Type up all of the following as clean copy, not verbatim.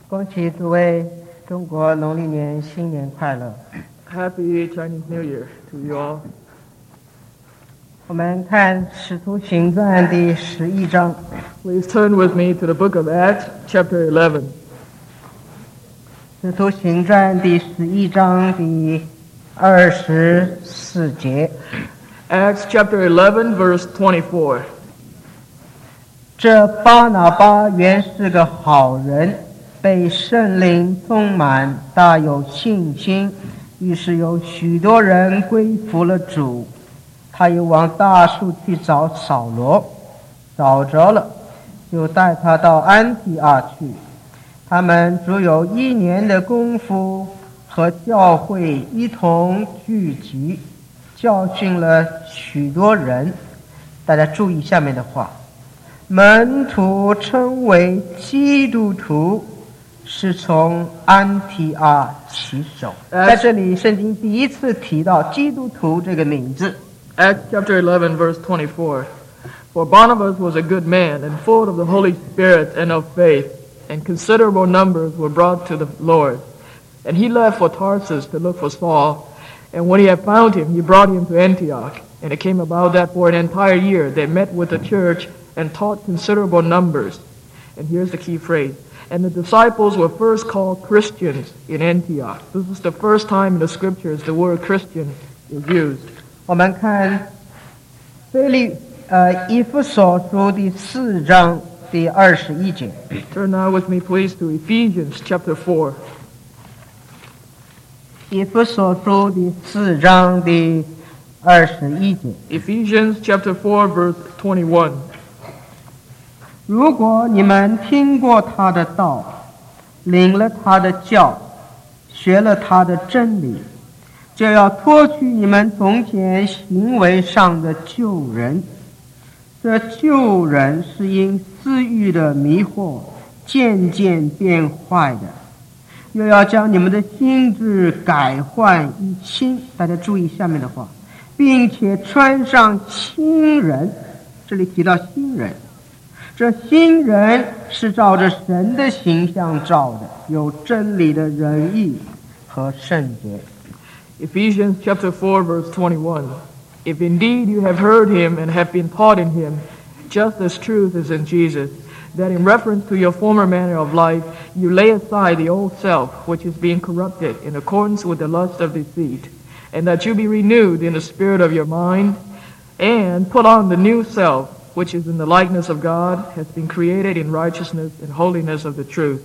恭喜诸位中国农历年新年快乐。 Happy Chinese New Year to you all. 我们看《使徒行传》第11章。 Please turn with me to the book of Acts, chapter 11. 使徒行传第11章第24节。 Acts chapter 11, verse 24. 这巴拿巴原是个好人，被圣灵充满，大有信心，于是有许多人归服了主。他又往大树去找扫罗，找着了，就带他到安提阿去。他们足有1年的功夫，和教会一同聚集，教训了许多人。大家注意下面的话，门徒称为基督徒，是从安提阿起手。在这里圣经第一次提到基督徒这个名字。 Acts chapter 11, verse 24. For Barnabas was a good man, and full of the Holy Spirit and of faith, and considerable numbers were brought to the Lord. And he left for Tarsus to look for Saul, and when he had found him, he brought him to Antioch. And it came about that for an entire year they met with the church and taught considerable numbers. And here's the key phrase. And the disciples were first called Christians in Antioch. This is the first time in the scriptures the word Christian is used. 我们看以弗所书第4章第21节。 Turn now with me, please, to Ephesians chapter 4. 以弗所书第4章第21节。 Ephesians chapter 4, verse 21. 如果你们听过他的道，领了他的教，学了他的真理，就要脱去你们从前行为上的旧人。这旧人是因私欲的迷惑渐渐变坏的，又要将你们的心智改换一新。大家注意下面的话，并且穿上新人。这里提到新人，这新人是照着神的形象造的，有真理的仁义和圣洁。 Ephesians chapter 4, verse 21. If indeed you have heard him and have been taught in him, just as truth is in Jesus, that in reference to your former manner of life, you lay aside the old self, which is being corrupted in accordance with the lust of deceit, and that you be renewed in the spirit of your mind, and put on the new self, which is in the likeness of God, has been created in righteousness and holiness of the truth.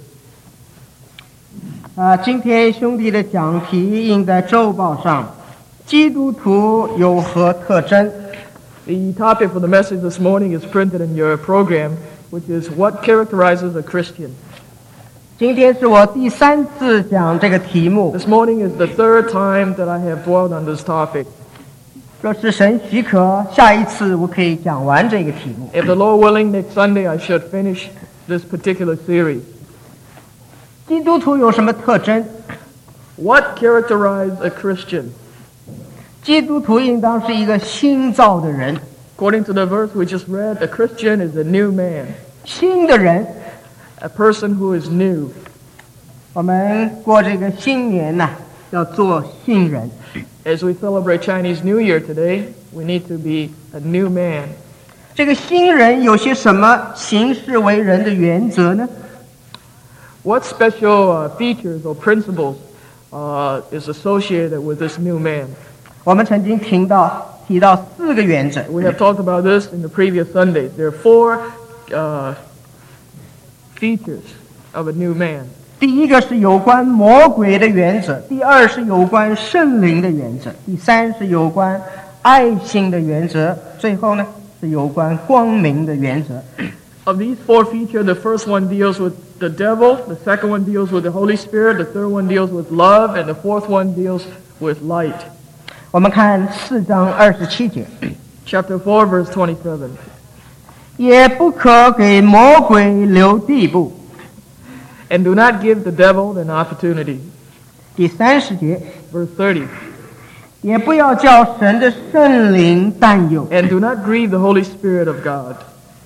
今天兄弟的讲题印在周报上，基督徒有何特征？ The topic for the message this morning is printed in your program, which is what characterizes a Christian. 今天是我第3次讲这个题目， This morning is the third time that I have dwelled on this topic. 若是神许可，下一次我可以讲完这个题目。 If the Lord willing, next Sunday I should finish this particular series. 基督徒有什么特征？ What characterizes a Christian? 基督徒应当是一个新造的人， According to the verse we just read, a Christian is a new man, 新的人。 a person who is new. 我们过这个新年呐，要做新人。 As we celebrate Chinese New Year today, we need to be a new man. 这个新人有些什么行事为人的原则呢？ What special features or principles is associated with this new man? 我们曾经提到4个原则。 We have talked about this in the previous Sundays. There are 4 features of a new man. 第一个是有关魔鬼的原则，第2是有关圣灵的原则，第3是有关爱心的原则，最后呢是有关光明的原则。 Of these 4 features, the first one deals with the devil, the second one deals with the Holy Spirit, the third one deals with love, and the fourth one deals with light. 我们看4章27节， Chapter 4, verse 27. 也不可给魔鬼留地步。 And do not give the devil an opportunity. 第30节， Verse 30. 也不要叫神的圣灵担忧。 And do not grieve the Holy Spirit of God.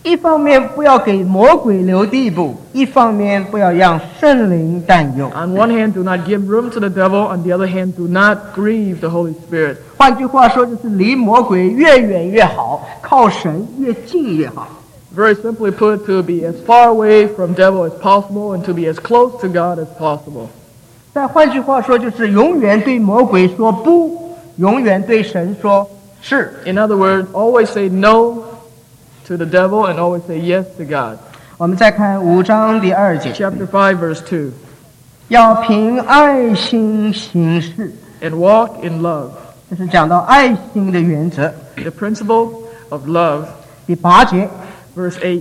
一方面不要给魔鬼留地步，一方面不要让圣灵担忧。 On one hand, do not give room to the devil. On the other hand, do not grieve the Holy Spirit. 换句话说，就是离魔鬼越远越好，靠神越近越好。 Very simply put, to be as far away from devil as possible and to be as close to God as possible. 再换句话说，就是永远对魔鬼说不，永远对神说是。 In other words, always say no to the devil and always say yes to God. 我们再看5章第2节， Chapter 5, verse 2. 要凭爱心行事， And walk in love. 这是讲到爱心的原则。 The principle of love. 第8节， Verse 8.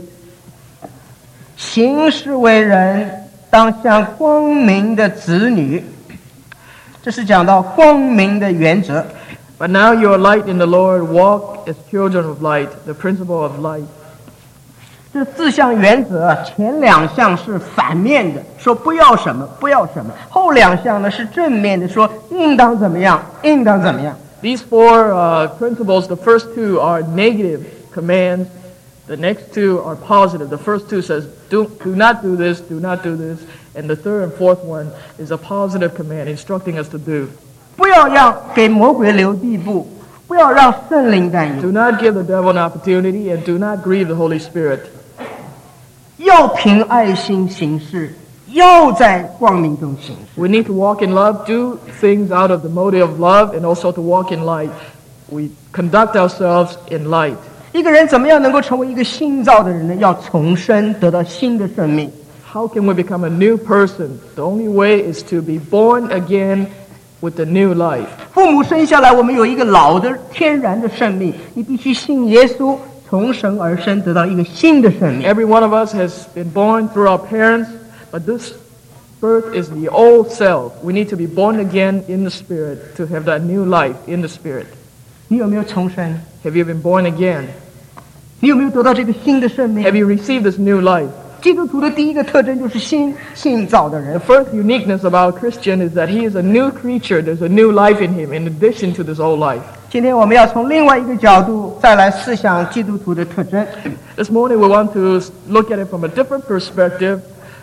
行事为人当像光明的子女，这是讲到光明的原则。 But now you are light in the Lord. Walk as children of light. The principle of light. 这4项原则，前2项是反面的，说不要什么不要什么；后2项呢是正面的，说应当怎么样应当怎么样。 These four principles, the first two are negative commands. The next two are positive. The first two says, do not do this, do not do this. And the third and fourth one is a positive command instructing us to do. 不要让给魔鬼留地步，不要让圣灵担忧， Do not give the devil an opportunity and do not grieve the Holy Spirit. 要凭爱心行事，要在光明中行事。 We need to walk in love, do things out of the motive of love, and also to walk in light. We conduct ourselves in light. 一个人怎么样能够成为一个新造的人呢？要重生，得到新的生命。 How can we become a new person? The only way is to be born again with the new life. 父母生下来，我们有一个老的天然的生命，你必须信耶稣，从神而生，得到一个新的生命。 Every one of us has been born through our parents, but this birth is the old self. We need to be born again in the Spirit to have that new life in the Spirit. 你有没有重生？ Have you been born again? 你有没有得到这个新的生命 Have？you received this new life? 基督徒的第一个特征就是新造的人 The。first uniqueness about a Christian is that he is a new creature. There's a new life in him in addition to this old life. 今天我们要从另外一个角度再来思想基督徒的特征。 This morning we want to look at it from a different perspective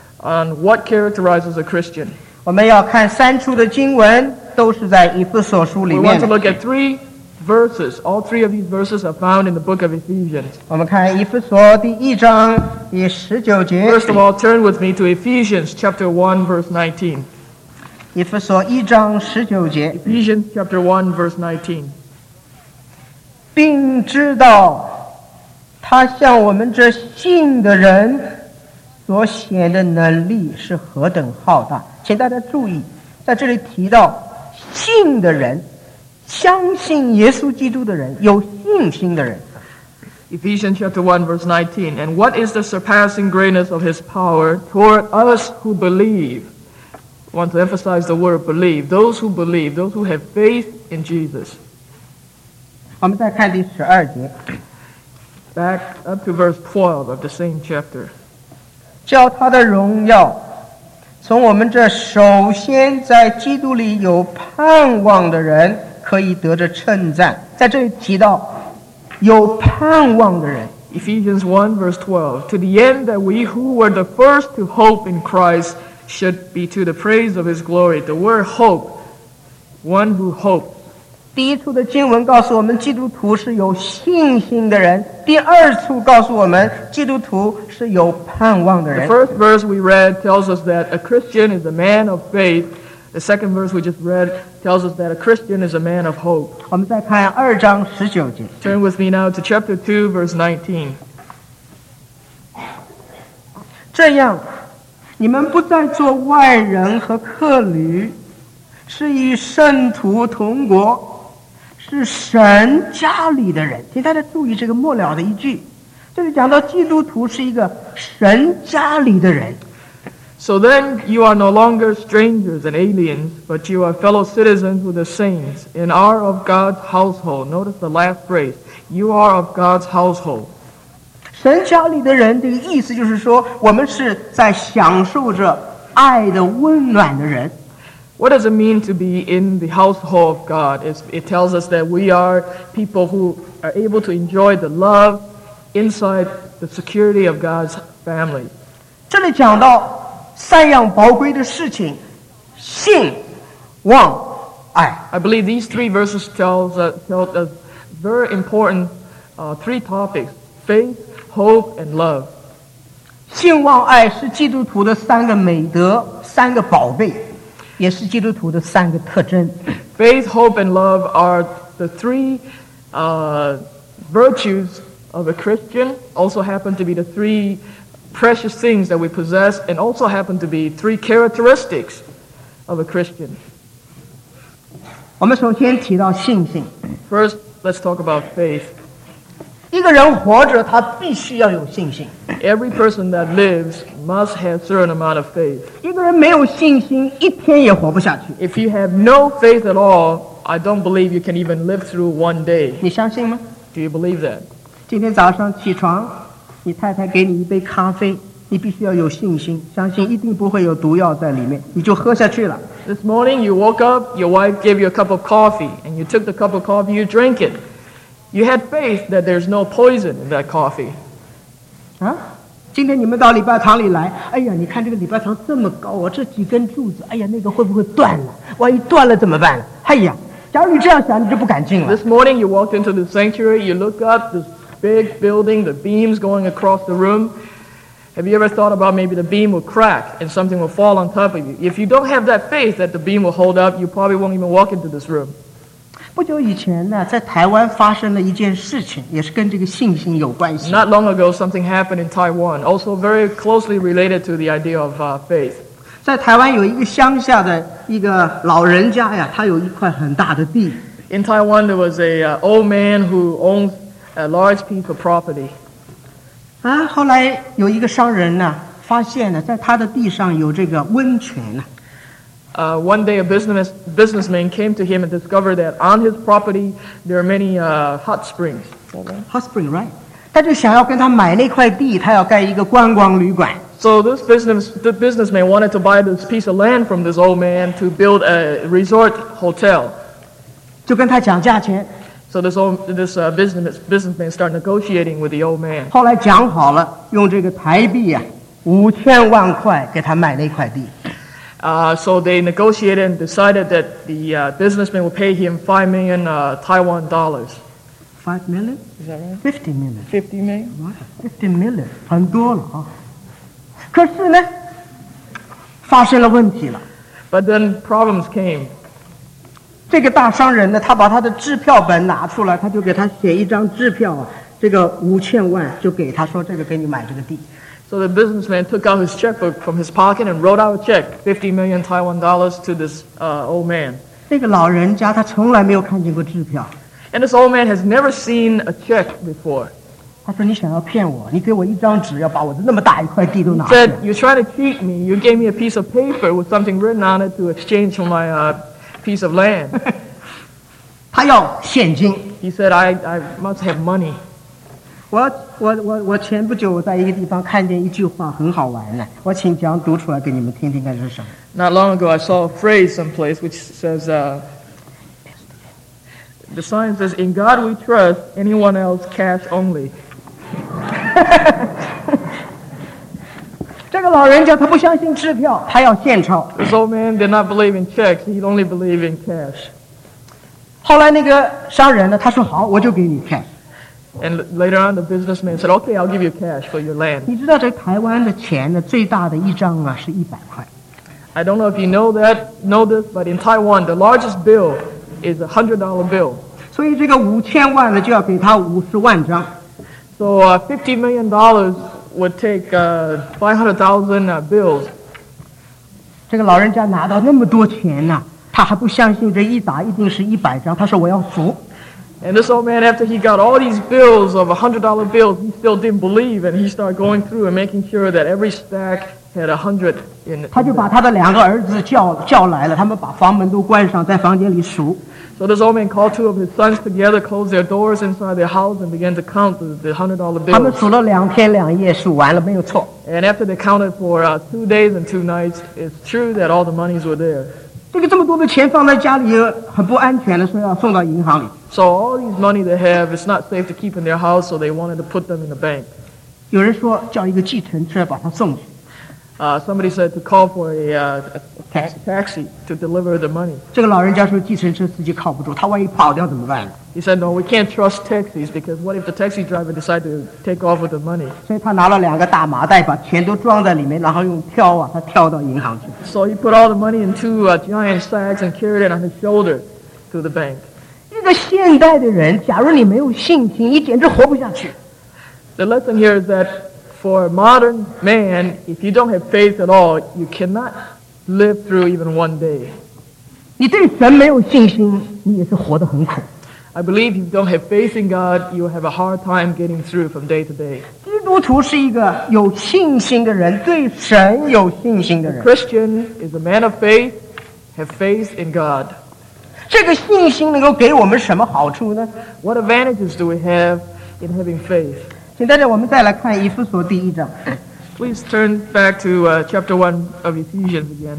on what characterizes a Christian. 我们要看3处的经文，都是在以弗所书里 We 面 want to 的。 look at 3 verses. All 3 of these verses are found in the book of Ephesians. 我们看以弗所第1章第19节， First of all, turn with me to Ephesians chapter 1, verse 19. 以弗所1章19节， Ephesians chapter 1, verse 19. 并知道他向我们这信的人所显的能力是何等浩大。请大家注意，在这里提到信的人，相信耶稣基督的人，有信心的人。 Ephesians chapter 1, verse 19. And what is the surpassing greatness of his power toward us who believe? I want to emphasize the word believe. Those who believe, those who have faith in Jesus. 我们再看第12节， Back up to verse 12 of the same chapter. 叫他的荣耀从我们这首先在基督里有盼望的人可以得着称赞。在这里提到有盼望的人， Ephesians 1, verse 12. To the end that we who were the first to hope in Christ should be to the praise of his glory. The word hope, one who hopes. 第1处的经文告诉我们，基督徒是有信心的人；第2处告诉我们，基督徒是有盼望的 The 人。 first verse we read tells us that a Christian is a man of faith. The second verse we just read tells us that a Christian is a man of hope. 我们再看2章19节， Turn with me now to chapter 2, verse 19. 这样，你们不再做外人和客旅，是与圣徒同国，是神家里的人。请大家注意这个末了的一句，这里讲到基督徒是一个神家里的人。 So then you are no longer strangers and aliens, but you are fellow citizens with the saints and are of God's household. Notice the last phrase. You are of God's household. 神家里的人，这个意思就是说，我们是在享受着爱的温暖的人。 What does it mean to be in the household of God? It tells us that we are people who are able to enjoy the love inside the security of God's family. 这里讲到3样宝贵的事情：信、望、爱。 I believe these 3 verses tell us very important 3 topics: faith, hope, and love. 信、望、爱是基督徒的3个美德，3个宝贝，也是基督徒的3个特征。 Faith, hope, and love are the 3 virtues of a Christian, also happen to be the 3 precious things that we possess, and also happen to be 3 characteristics of a Christian. 我们首先提到信心。 First, let's talk about faith. 一个人活着，他必须要有信心。 Every person that lives must have certain amount of faith. 一个人没有信心，一天也活不下去。 If you have no faith at all, I don't believe you can even live through one day. 你相信吗？ Do you believe that? 今天早上起床，你太太给你一杯咖啡，你必须要有信心，相信一定不会有毒药在里面，你就喝下去了。 This morning you woke up, your wife gave you a cup of coffee, and you took the cup of coffee, you drank it. You had faith that there's no poison in that coffee. 啊，今天你们到礼拜堂里来，哎呀，你看这个礼拜堂这么高啊，这几根柱子，哎呀，那个会不会断了？万一断了怎么办？哎呀，假如你这样想，你就不敢进了。 This morning you walked into the sanctuary, you look up, this big building, the beams going across the room. Have you ever thought about maybe the beam will crack and something will fall on top of you? If you don't have that faith that the beam will hold up, you probably won't even walk into this room. 不久以前呢，在台湾发生了一件事情，也是跟这个信心有关系。 Not long ago, something happened in Taiwan, also very closely related to the idea of faith. 在台湾有一个乡下的一个老人家呀，他有一块很大的地。 In Taiwan, there was a old man who owns a large piece of property. 啊，后来有一个商人呢，发现呢，在他的地上有这个温泉呢。 One day, a businessman came to him and discovered that on his property there are many hot springs. Hot spring, right？ 他就想要跟他买那块地，他要盖一个观光旅馆。 So the businessman wanted to buy this piece of land from this old man to build a resort hotel. 就跟他讲价钱。 So this businessman started negotiating with the old man. 后来讲好了，用这个台币啊，5000万块给他买那块地。 So they negotiated and decided that the businessman would pay him 5 million Taiwan dollars. 5 million? Is that right? 50 million. 50 million? Wow, 50 million， 很多了啊。可是呢，发生了问题了。 But then problems came. 这个大商人呢，他把他的支票本拿出来，他就给他写一张支票啊，这个5000万就给他说，这个给你买这个地。 So the businessman took out his checkbook from his pocket and wrote out a check, 50 million Taiwan dollars, to this old man. 那个老人家他从来没有看见过支票， And this old man has never seen a check before. 他说：“你想要骗我？你给我一张纸，要把我的那么大一块地都拿 He 去。 said, "You're trying to cheat me. You gave me a piece of paper with something written on it to exchange for my piece of land." 他要现金。 He said, I must have money. 我前不久在一个地方看见一句话很好玩呢，我请讲读出来给你们听听看是什么。 Not long ago, I saw a phrase someplace which says, the sign says, "In God we trust, anyone else cash only." 这个老人家他不相信支票，他要现钞。 This old man did not believe in checks. He only believed in cash. 后来那个商人呢，他说好，我就给你 cash。 And later on, the businessman said, "Okay, I'll give you cash for your land." 你知道在台湾的钱呢，最大的一张啊是100块。 I don't know if you know this, but in Taiwan, the largest bill is a $100 bill. 所以这个5000万呢，就要给他50万张。 So $50 million would take 500,000 bills. 这个老人家拿到那么多钱呢，他还不相信这一打一定是100张，他说我要数。 And this old man, after he got all these bills of $100 bills, he still didn't believe, and he started going through and making sure that every stack had 100 in it. 他就把他的2个儿子叫来了，他们把房门都关上，在房间里数。 So this old man called 2 of his sons together, closed their doors inside their house, and began to count the $100 他们 bills. 数了2天2夜，数完了没有错。 And after they counted for 2 days and 2 nights, it's true that all the monies were there. 这么多的钱放在家里很不安全的，所以要送到银行里。 So all these money they have, it's not safe to keep in their house, so they wanted to put them in the bank. 有人说叫一个计程车把他送去， Somebody said to call for a taxi to deliver the money. 这个老人家说计程车司机靠不住，他万一跑掉怎么办？ He said, no, we can't trust taxis because what if the taxi driver decide to take off with the money? 所以他拿了2个大麻袋，把钱都装在里面，然后用挑啊，他挑到银行去。 So he put all the money in 2 giant sacks and carried it on his shoulder to the bank. 一个现代的人，假如你没有信心，你简直活不下去。 The lesson here is that for a modern man, if you don't have faith at all, you cannot live through even one day. 你对神没有信心，你也是活得很苦。 I believe if you don't have faith in God, you will have a hard time getting through from day to day. 基督徒是一个有信心的人，对神有信心的人。 Christian is a man of faith, have faith in God. 这个信心能够给我们什么好处呢？ What advantages do we have in having faith? 请大家我们再来看以弗所第1章。 Please turn back to chapter 1 of Ephesians again.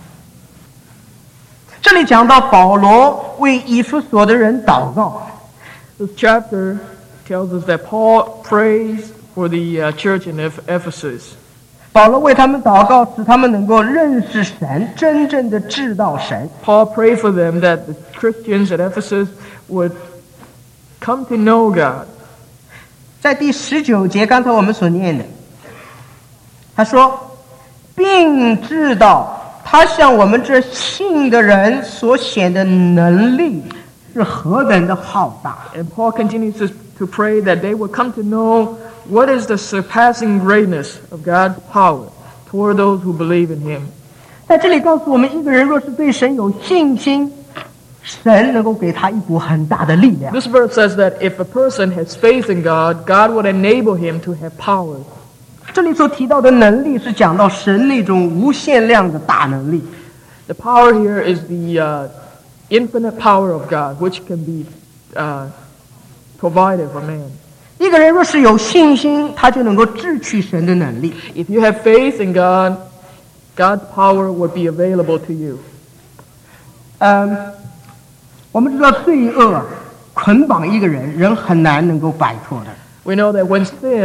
这里讲到保罗为以弗所的人祷告， This chapter tells us that Paul prays for the church in Ephesus. 保罗为他们祷告，使他们能够认识神，真正的知道神。 Paul prayed for them that the Christians at Ephesus would come to know God. 在第19节，刚才我们所念的，他说，并知道他向我们这信的人所显的能力是何等的浩大。 And Paul continues to pray that they would come to know what is the surpassing greatness of God's power toward those who believe in Him. 在这里告诉我们，一个人若是对神有信心，神能够给他一股很大的力量。 This verse says that if a person has faith in God, God would enable him to have power. 这里所提到的能力是讲到神那种无限量的大能力。 The power here is the infinite power of God, which can be provided for man. 一个人若是有信心，他就能够智取神的能力。 If you have faith in God, God's power would be available to you. 我们知道罪恶捆绑一个人，人很难能够摆脱的。 We know that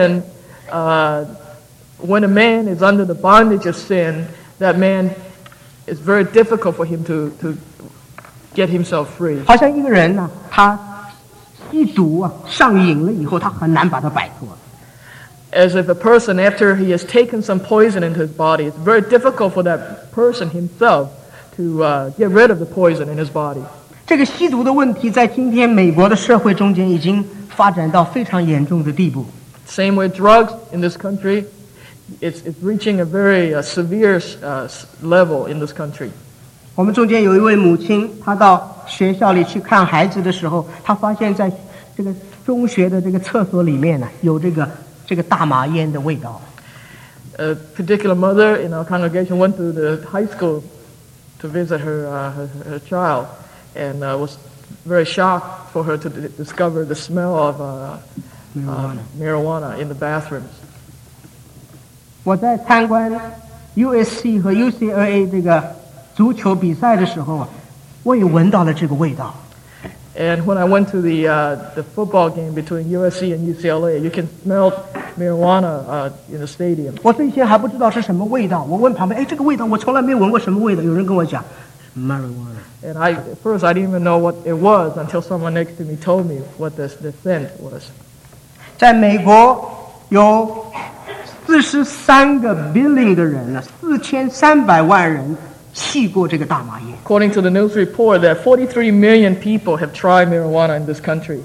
when a man is under the bondage of sin, that man is very difficult for him to get himself free. 好像一个人呢，他吸毒啊，上瘾了以后，他很难把它摆脱。 As if a person, after he has taken some poison into his body, it's very difficult for that person himself to get rid of the poison in his body. 这个吸毒的问题，在今天美国的社会中间已经发展到非常严重的地步。 Same with drugs in this country. It's reaching a very severe level in this country. 我们中间有一位母亲，她到学校里去看孩子的时候，她发现在这个中学的这个厕所里面呢，有这个大麻烟的味道。 A particular mother in our congregation went to the high school to visit her child, and was very shocked for her to discover the smell of marijuana in the bathrooms. 我在参观 USC 和 UCLA 这个足球比赛的时候啊，我也闻到了这个味道。 And when I went to the football game between USC and UCLA, you can smell marijuana in the stadium. 我之前还不知道是什么味道，我问旁边，哎，这个味道我从来没闻过什么味道。有人跟我讲 marijuana。 And at first I didn't even know what it was until someone next to me told me what the scent was. 在美国有43个 billion 的人呢，4300万人吸过这个大麻烟。 According to the news report, that 43 million people have tried marijuana in this country.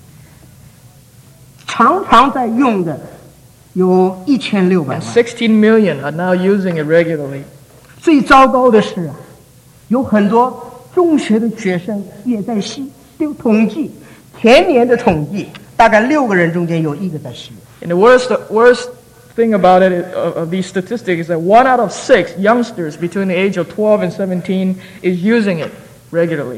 常常在用的有1600万。 16 million are now using it regularly. 最糟糕的是啊，有很多中学的学生也在吸。有统计，前年的统计，大概6个人中间有1个在吸。 And the worst thing about it of these statistics is that 1 out of 6 youngsters between the age of 12 and 17 is using it regularly.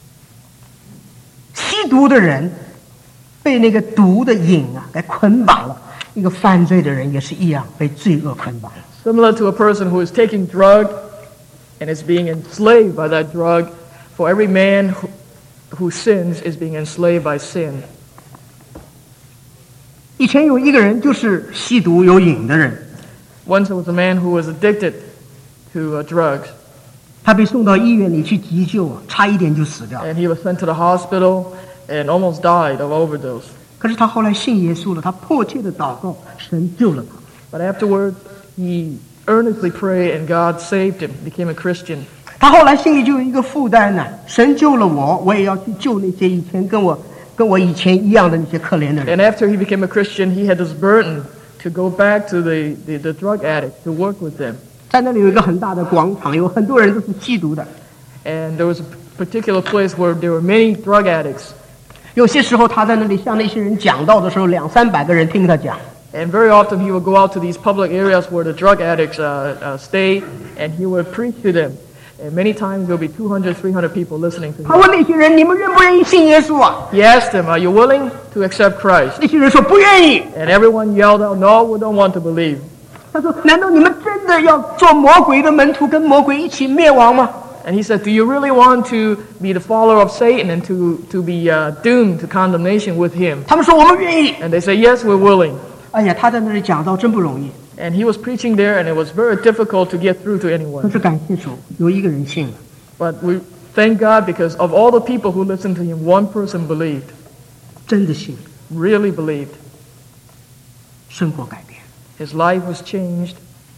吸毒的人被那个毒的瘾啊给捆绑了，一个犯罪的人也是一样被罪恶捆绑。 Similar to a person who is taking drug and is being enslaved by that drug, for every man who sins is being enslaved by sin. 以前有一个人就是吸毒有瘾的人， Once there was a man who was addicted to drugs, 他被送到医院里去急救，差一点就死掉。 and he was sent to the hospital and almost died of overdose. 可是他后来信耶稣了，他迫切的祷告，神救了他。 But afterwards, he earnestly prayed, and God saved him, became a Christian. 他后来心里就有一个负担呢，神救了我，我也要去救那些以前跟我以前一样的那些可怜的人。 And after he became a Christian, he had this burden to go back to the drug addict, to work with them. 在那里有一个很大的广场，有很多人都是吸毒的。 And there was a particular place where there were many drug addicts. 有些时候他在那里向那些人讲道的时候，200-300个人听他讲。 And very often he would go out to these public areas where the drug addicts stay, and he would preach to them. And many times there would be 200, 300 people listening to 他 him. 问那些人：“你们愿不愿意信耶稣啊 He asked them, "Are you willing to accept Christ?" 那些人说：“不愿意。 And everyone yelled out, "No, we don't want to believe." ” 他说：“难道你们真的要做魔鬼的门徒，跟魔鬼一起灭亡吗？” And he said, "Do you really want to be the follower of Satan and to be doomed to condemnation with him?" 他们说：“我们愿意。 And they say, "Yes, we're willing." ” 哎呀，他在那里讲道真不容易。 And he was preaching there, and it was very difficult to get through to 可 anyone. 是感谢主，有一个人信了， But we thank God because of all the people who listened to him, one person believed, 真的信了， really believed. 生活改变。 His life was changed.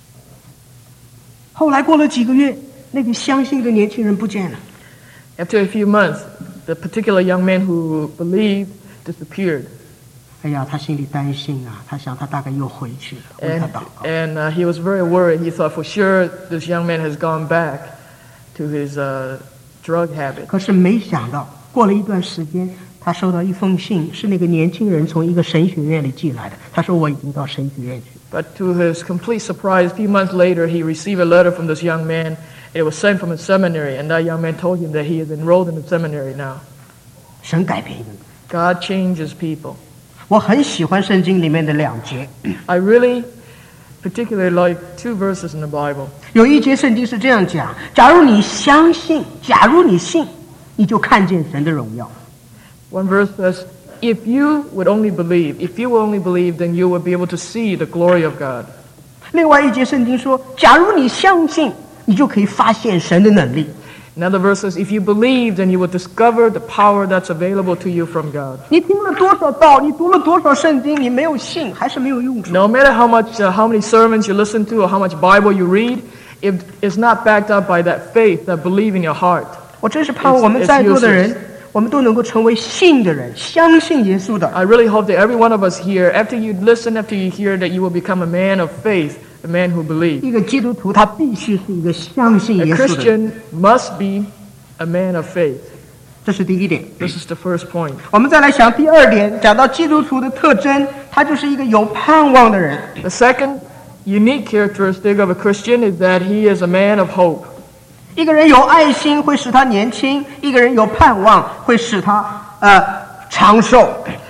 后来过了几个月，那个相信的年轻人不见了。 After a few months, the particular young man who believed disappeared. 哎呀，他心里担心啊，他想他大概又回去了，为他 And, 祷告。 and he was very worried. He thought for sure this young man has gone back to his drug habit. 可是没想到，过了一段时间，他收到一封信，是那个年轻人从一个神学院里寄来的。他说：“我已经到神学院去。” But to his complete surprise, a few months later, he received a letter from this young man. It was sent from a seminary, and that young man told him that he is enrolled in the seminary now. 神改变一个人。 God changes people. 我很喜欢圣经里面的2节， I really particularly like 2 verses in the Bible. 有一节圣经是这样讲：假如你相信，假如你信，你就看见神的荣耀。 One verse says, "If you would only believe, if you will only believe, then you will be able to see the glory of God." 另外一节圣经说：假如你相信，你就可以发现神的能力。 Another verse says, "If you believe, then you will discover the power that's available to you from God." 你听了多少道，你读了多少圣经，你没有信，还是没有用处。 No matter how many sermons you listen to or how much Bible you read, if it's not backed up by that faith, that believe in your heart. 我真是盼望我们在座的人，我们都能够成为信的人，相信耶稣的。 I really hope that every one of us here, after you listen, after you hear, that you will become a man of faith, a man who believes. 一个基督徒，他必须是一个相信 A 耶稣的人， Christian must be a man of faith. 这是第一点。 This is the first point. 我们再来想第2点，讲到基督徒的特征，他就是一个有盼望的人。 The second unique characteristic of a Christian is that he is a man of hope. 一个人有爱心会使他年轻，一个人有盼望会使他长寿。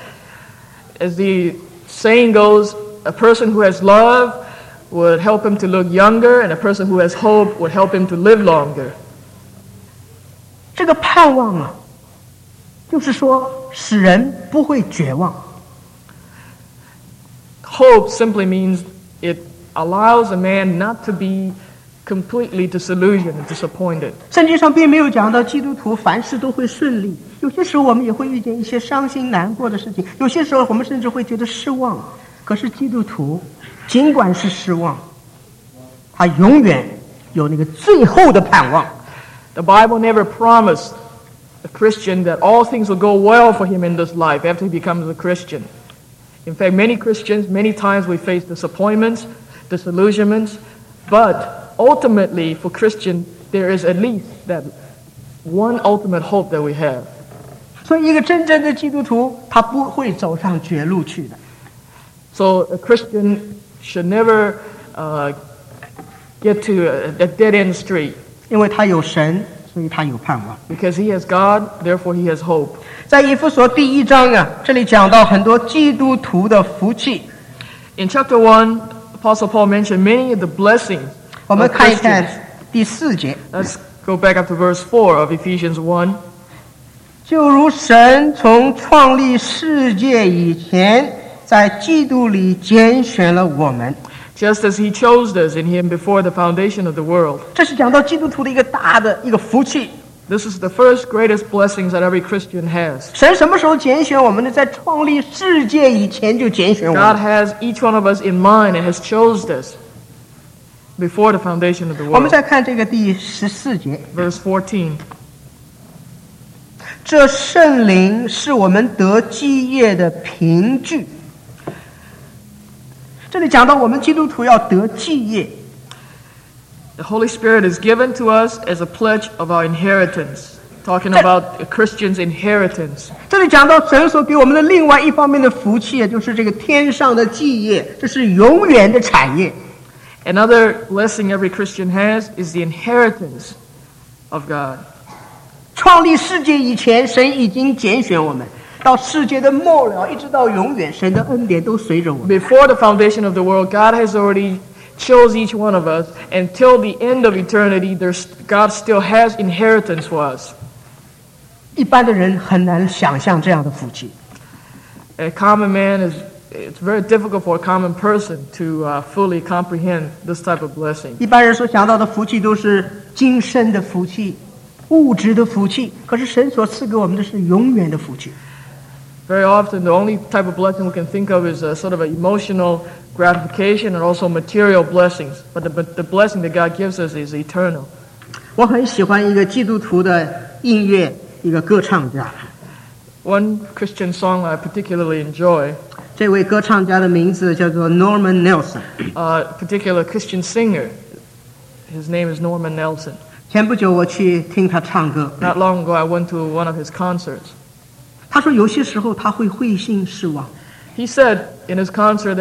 As the saying goes, a person who has love would help him to look younger, and a person who has hope would help him to live longer. 这个盼望啊，就是说使人不会绝望。 Hope simply means it allows a man not to be completely disillusioned and disappointed. 圣经上并没有讲到基督徒凡事都会顺利，有些时候我们也会遇见一些伤心难过的事情，有些时候我们甚至会觉得失望。可是基督徒尽管是失望，他永远有那个最后的盼望。 The Bible never promised a Christian that all things will go well for him in this life after he becomes a Christian. In fact, many Christians, many times we face disappointments, disillusionments, but ultimately for Christians, there is at least that one ultimate hope that we have. 所以，一个真正的基督徒，他不会走上绝路去的。 So a Christian should never get to a dead-end street. 因为他有神，所以他有盼望。 Because he has God, therefore he has hope. 在以弗所第1章啊，这里讲到很多基督徒的福气。 In chapter 1, Apostle Paul mentioned many of the blessings 我们 of 看一看 Christians. 第4节， Let's go back up to verse 4 of Ephesians 1. 就如神从创立世界以前， 在基督里拣选了我们。 just as he chose us in him before the foundation of the world. 这是讲到基督徒的一个大的一个福气。 This is the first greatest blessings that every Christian has. 神什么时候拣选我们呢？在创立世界以前就拣选我 God 们。 has each one of us in mind and has chosen us before the foundation of the 我们 world. 再看这个第14节， Verse 14. 这圣灵是我们得基业的凭据。这里讲到我们基督徒要得基业， The Holy Spirit is given to us as a pledge of our inheritance. Talking about a Christian's inheritance. 这里讲到神所给我们的另外一方面的福气，也就是这个天上的基业，这是永远的产业。 Another blessing every Christian has is the inheritance of God. 创立世界以前，神已经拣选我们，到世界的末了，一直到永远，神的恩典都随着我们。 Before the foundation of the world, God has already chose each one of us. Until the end of eternity, God still has inheritance for us. 一般的人很难想象这样的福气。 A common man it's very difficult for a common person to fully comprehend this type of blessing. 一般人所想到的福气都是今生的福气、物质的福气，可是神所赐给我们的是永远的福气。 Very often, the only type of blessing we can think of is a sort of an emotional gratification and also material blessings. But the blessing that God gives us is eternal. 我很喜欢一个基督徒的音乐，一个歌唱家。 One Christian song I particularly enjoy, 这位歌唱家的名字叫做 Norman Nelson。 a particular Christian singer. His name is Norman Nelson. 前不久我去听他唱歌， Not long ago, I went to one of his concerts. 他说有些时候他会灰心失望， He said in his concert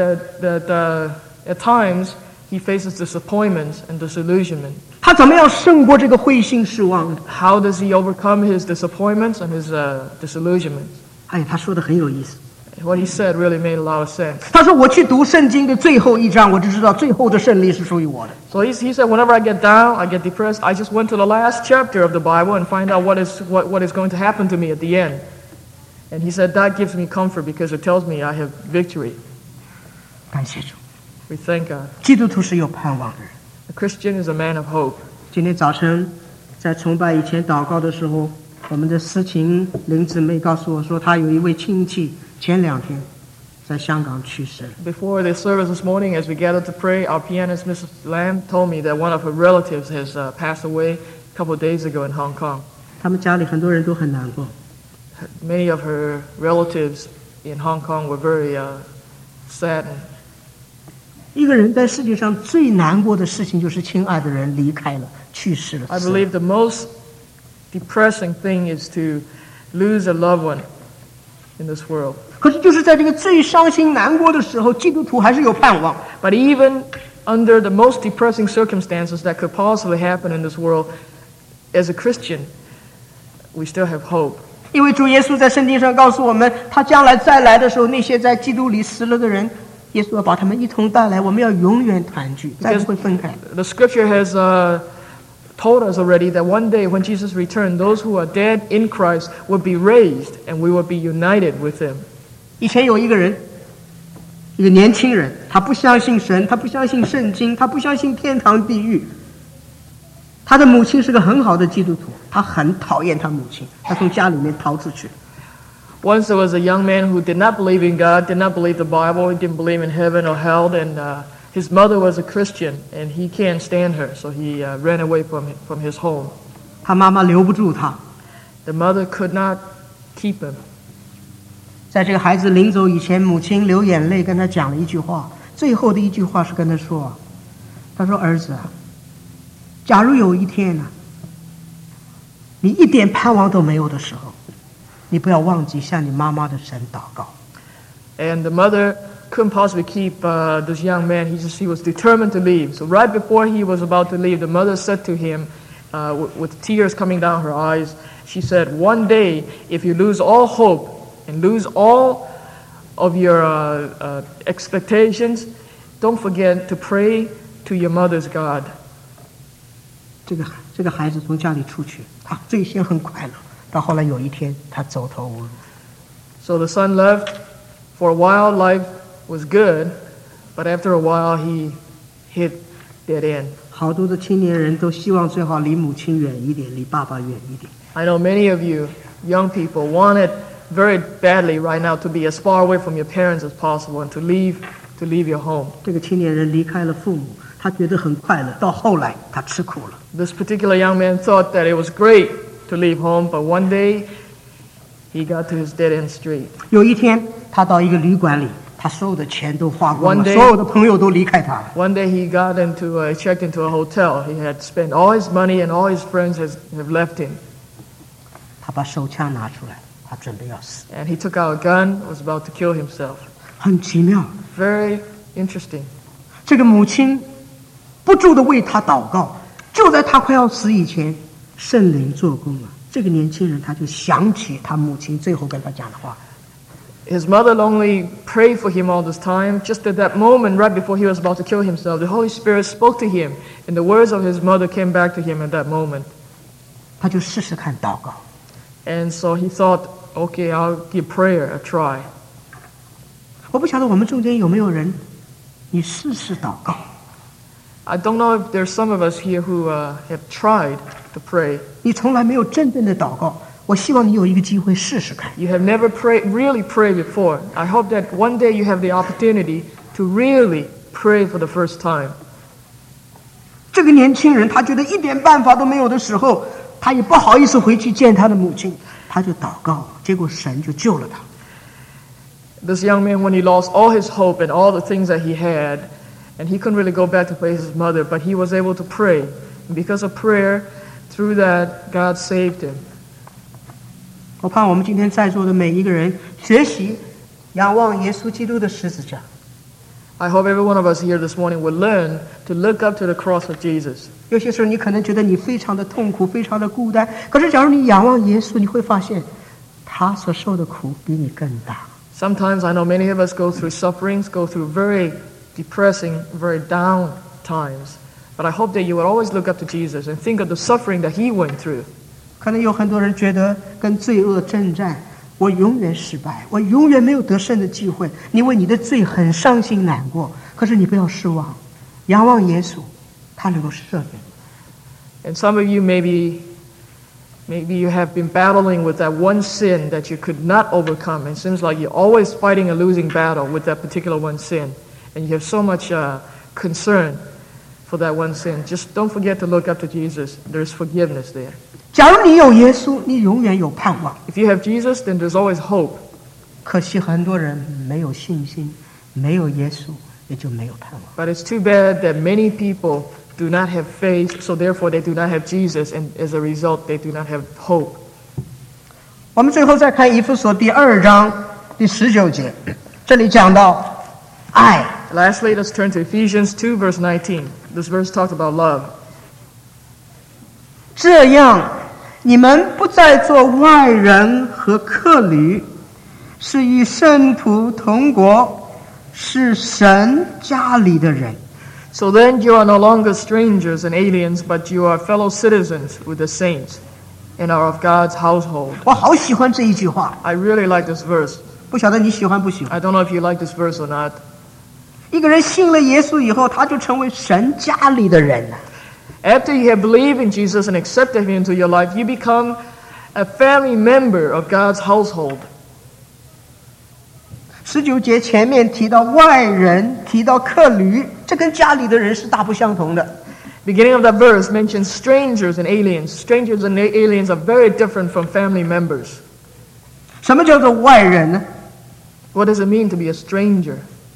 that at times he faces disappointments and disillusionment. 他怎么样胜过这个灰心失望呢？ How does he overcome his disappointments and his disillusionments? 哎，他说的很有意思。 What he said really made a lot of sense. 他说我去读圣经的最后一章，我就知道最后的胜利是属于我的。 So he said, whenever I get down, I get depressed, I just went to the last chapter of the Bible and find out what is going to happen to me at the end. And he said, that gives me comfort because it tells me I have victory. 感谢主， We thank God. 基督徒是有盼望的人。 A Christian is a man of hope. 今天早晨在崇拜以前祷告的时候，我们的思琴林姊妹告诉我说，她有一位亲戚前2天在香港去世了。 Before the service this morning, as we gathered to pray, our pianist, Mrs. Lam, told me that one of her relatives has passed away a couple of days ago in Hong Kong. 他们家里很多人都很难过。 Many of her relatives in Hong Kong were very saddened. 一个人在世界上最难过的事情，就是亲爱的人离开了、去世了。 I believe the most depressing thing is to lose a loved one in this world. 可是就是在这个最伤心难过的时候，基督徒还是有盼望。 But even under the most depressing circumstances that could possibly happen in this world, as a Christian, we still have hope. 因为主耶稣在圣经上告诉我们，他将来再来的时候，那些在基督里死了的人，耶稣要把他们一同带来，我们要永远团聚，再不会分开。 The scripture has told us already that one day when Jesus returned, those who are dead in Christ will be raised and we will be united with him. 以前有一个人，一个年轻人，他不相信神，他不相信圣经，他不相信天堂地狱。他的母亲是个很好的基督徒，他很讨厌他母亲，他从家里面逃出去。 Once there was a young man who did not believe in God, did not believe the Bible, he didn't believe in heaven or hell, and his mother was a Christian, and he can't stand her, so he ran away from his home. 他妈妈留不住他， The mother could not keep him. 在这个孩子临走以前，母亲流眼泪跟他讲了一句话，最后的一句话是跟他说：“他说儿子啊，假如有一天呢，你一点盼望都没有的时候，你不要忘记向你妈妈的神祷告。” And the mother couldn't possibly keep this young man. He was determined to leave. So right before he was about to leave, the mother said to him, with tears coming down her eyes, she said, one day, if you lose all hope and lose all of your expectations, don't forget to pray to your mother's God. 这个孩子从家里出去，他最先很快乐，到后来有一天他走投无路。 So the son left. For a while, life was good, but after a while he hit dead end. 好多的青年人都希望最好离母亲远一点，离爸爸远一点。 I know many of you, young people, want it very badly right now to be as far away from your parents as possible and to leave your home. 这个青年人离开了父母，他觉得很快乐，到后来他吃苦了。 This particular young man thought that it was great to leave home, but one day he got to his dead-end street. 有一天，他到一个旅馆里，他所有的钱都花光了， One day- 所有的朋友都离开他了。 One day he checked into a hotel. He had spent all his money and all his friends have left him. 他把手枪拿出来，他准备要死。 And he took out a gun, was about to kill himself. 很奇妙， Very interesting. 这个母亲不住地为他祷告，就在他快要死以前，圣灵做工了。这个年轻人他就想起他母亲最后跟他讲的话。 His mother only prayed for him all this time. Just at that moment, right before he was about to kill himself, the Holy Spirit spoke to him, and the words of his mother came back to him at that moment. 他就试试看祷告。 And so he thought, okay, I'll give prayer a try. 我不晓得我们中间有没有人，你试试祷告。 I don't know if there's some of us here who have tried to pray. 你从来没有真正的祷告，我希望你有一个机会试试看。 You have never really prayed before. I hope that one day you have the opportunity to really pray for the first time. 这个年轻人他觉得一点办法都没有的时候，他也不好意思回去见他的母亲，他就祷告，结果神就救了他。 This young man, when he lost all his hope and all the things that he had, and he couldn't really go back to face his mother, but he was able to pray. And because of prayer, through that, God saved him. 我盼我们今天在座的每一个人学习仰望耶稣基督的十字架。 I hope every one of us here this morning will learn to look up to the cross of Jesus. 有些时候你可能觉得你非常的痛苦，非常的孤单，可是假如你仰望耶稣，你会发现他所受的苦比你更大。 Sometimes I know many of us go through sufferings, go through very depressing, very down times. But I hope that you would always look up to Jesus and think of the suffering that he went through. 可能有很多人觉得跟罪恶征战，我永远失败，我永远没有得胜的机会。你为你的罪很伤心难过，可是你不要失望，仰望耶稣，他能够赦免。 And some of you maybe you have been battling with that one sin that you could not overcome. It seems like you're always fighting a losing battle with that particular one sin. And you have so much concern for that one sin. Just don't forget to look up to Jesus. There's forgiveness there. 假如你有耶稣，你永远有盼望。 If you have Jesus, then there's always hope. 可惜很多人没有信心，没有耶稣，也就没有盼望。 But it's too bad that many people do not have faith, so therefore they do not have Jesus, and as a result, they do not have hope. 我们最后再看以弗所第2章第19节，这里讲到爱。 Lastly, let's turn to Ephesians 2, verse 19. This verse talks about love. 这样，你们不再做外人和客旅，是与圣徒同国，是神家里的人。 So then you are no longer strangers and aliens, but you are fellow citizens with the saints and are of God's household. 我好喜欢这一句话， I really like this verse. 不晓得你喜欢不喜欢？ I don't know if you like this verse or not. 一个人信了耶稣以后，他就成为神家里的人了。 After you have believed in Jesus and accepted him into your life, you become a family member of God's household. 19节前面提到外人，提到客旅，这跟家里的人是大不相同的。 Beginning of that verse mentions strangers and aliens. Strangers and aliens are very different from family members. 什么叫做外人呢？ What does it mean to be a stranger?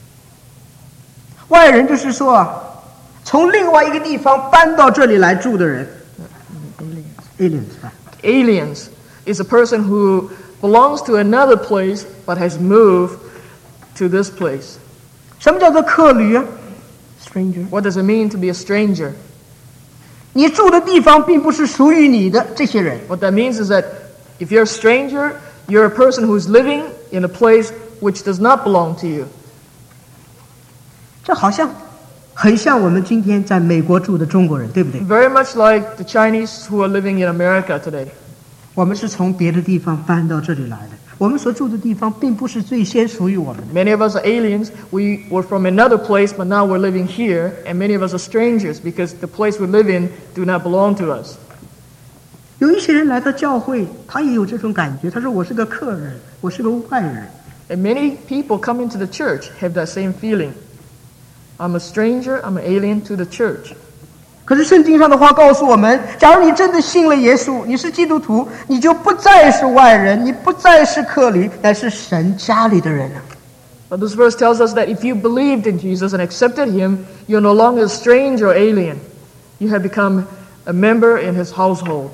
外人就是说啊，从另外一个地方搬到这里来住的人。aliens 吧。 Aliens is a person who belongs to another place but has moved to this place. 什么叫做客旅啊 ？stranger。 What does it mean to be a stranger? 你住的地方并不是属于你的这些人。 What that means is that if you're a stranger, you're a person who's living in a place which does not belong to you. 这好像很像我们今天在美国住的中国人，对不对？ Very much like the Chinese who are living in America today. 我们是从别的地方搬到这里来的， 我们所住的地方并不是最先属于我们的。 Many of us are aliens. We were from another place, but now we're living here. And many of us are strangers because the place we live in do not belong to us. 有一些人来到教会，他也有这种感觉，他说我是个客人，我是个外人。 And many people come into the church have that same feeling. I'm a stranger, I'm an alien to the church. 可是圣经上的话告诉我们，假如你真的信了耶稣，你是基督徒，你就不再是外人，你不再是客旅，乃是神家里的人了。 But this verse tells us that if you believed in Jesus and accepted him, you're no longer a stranger or alien. You have become a member in his household.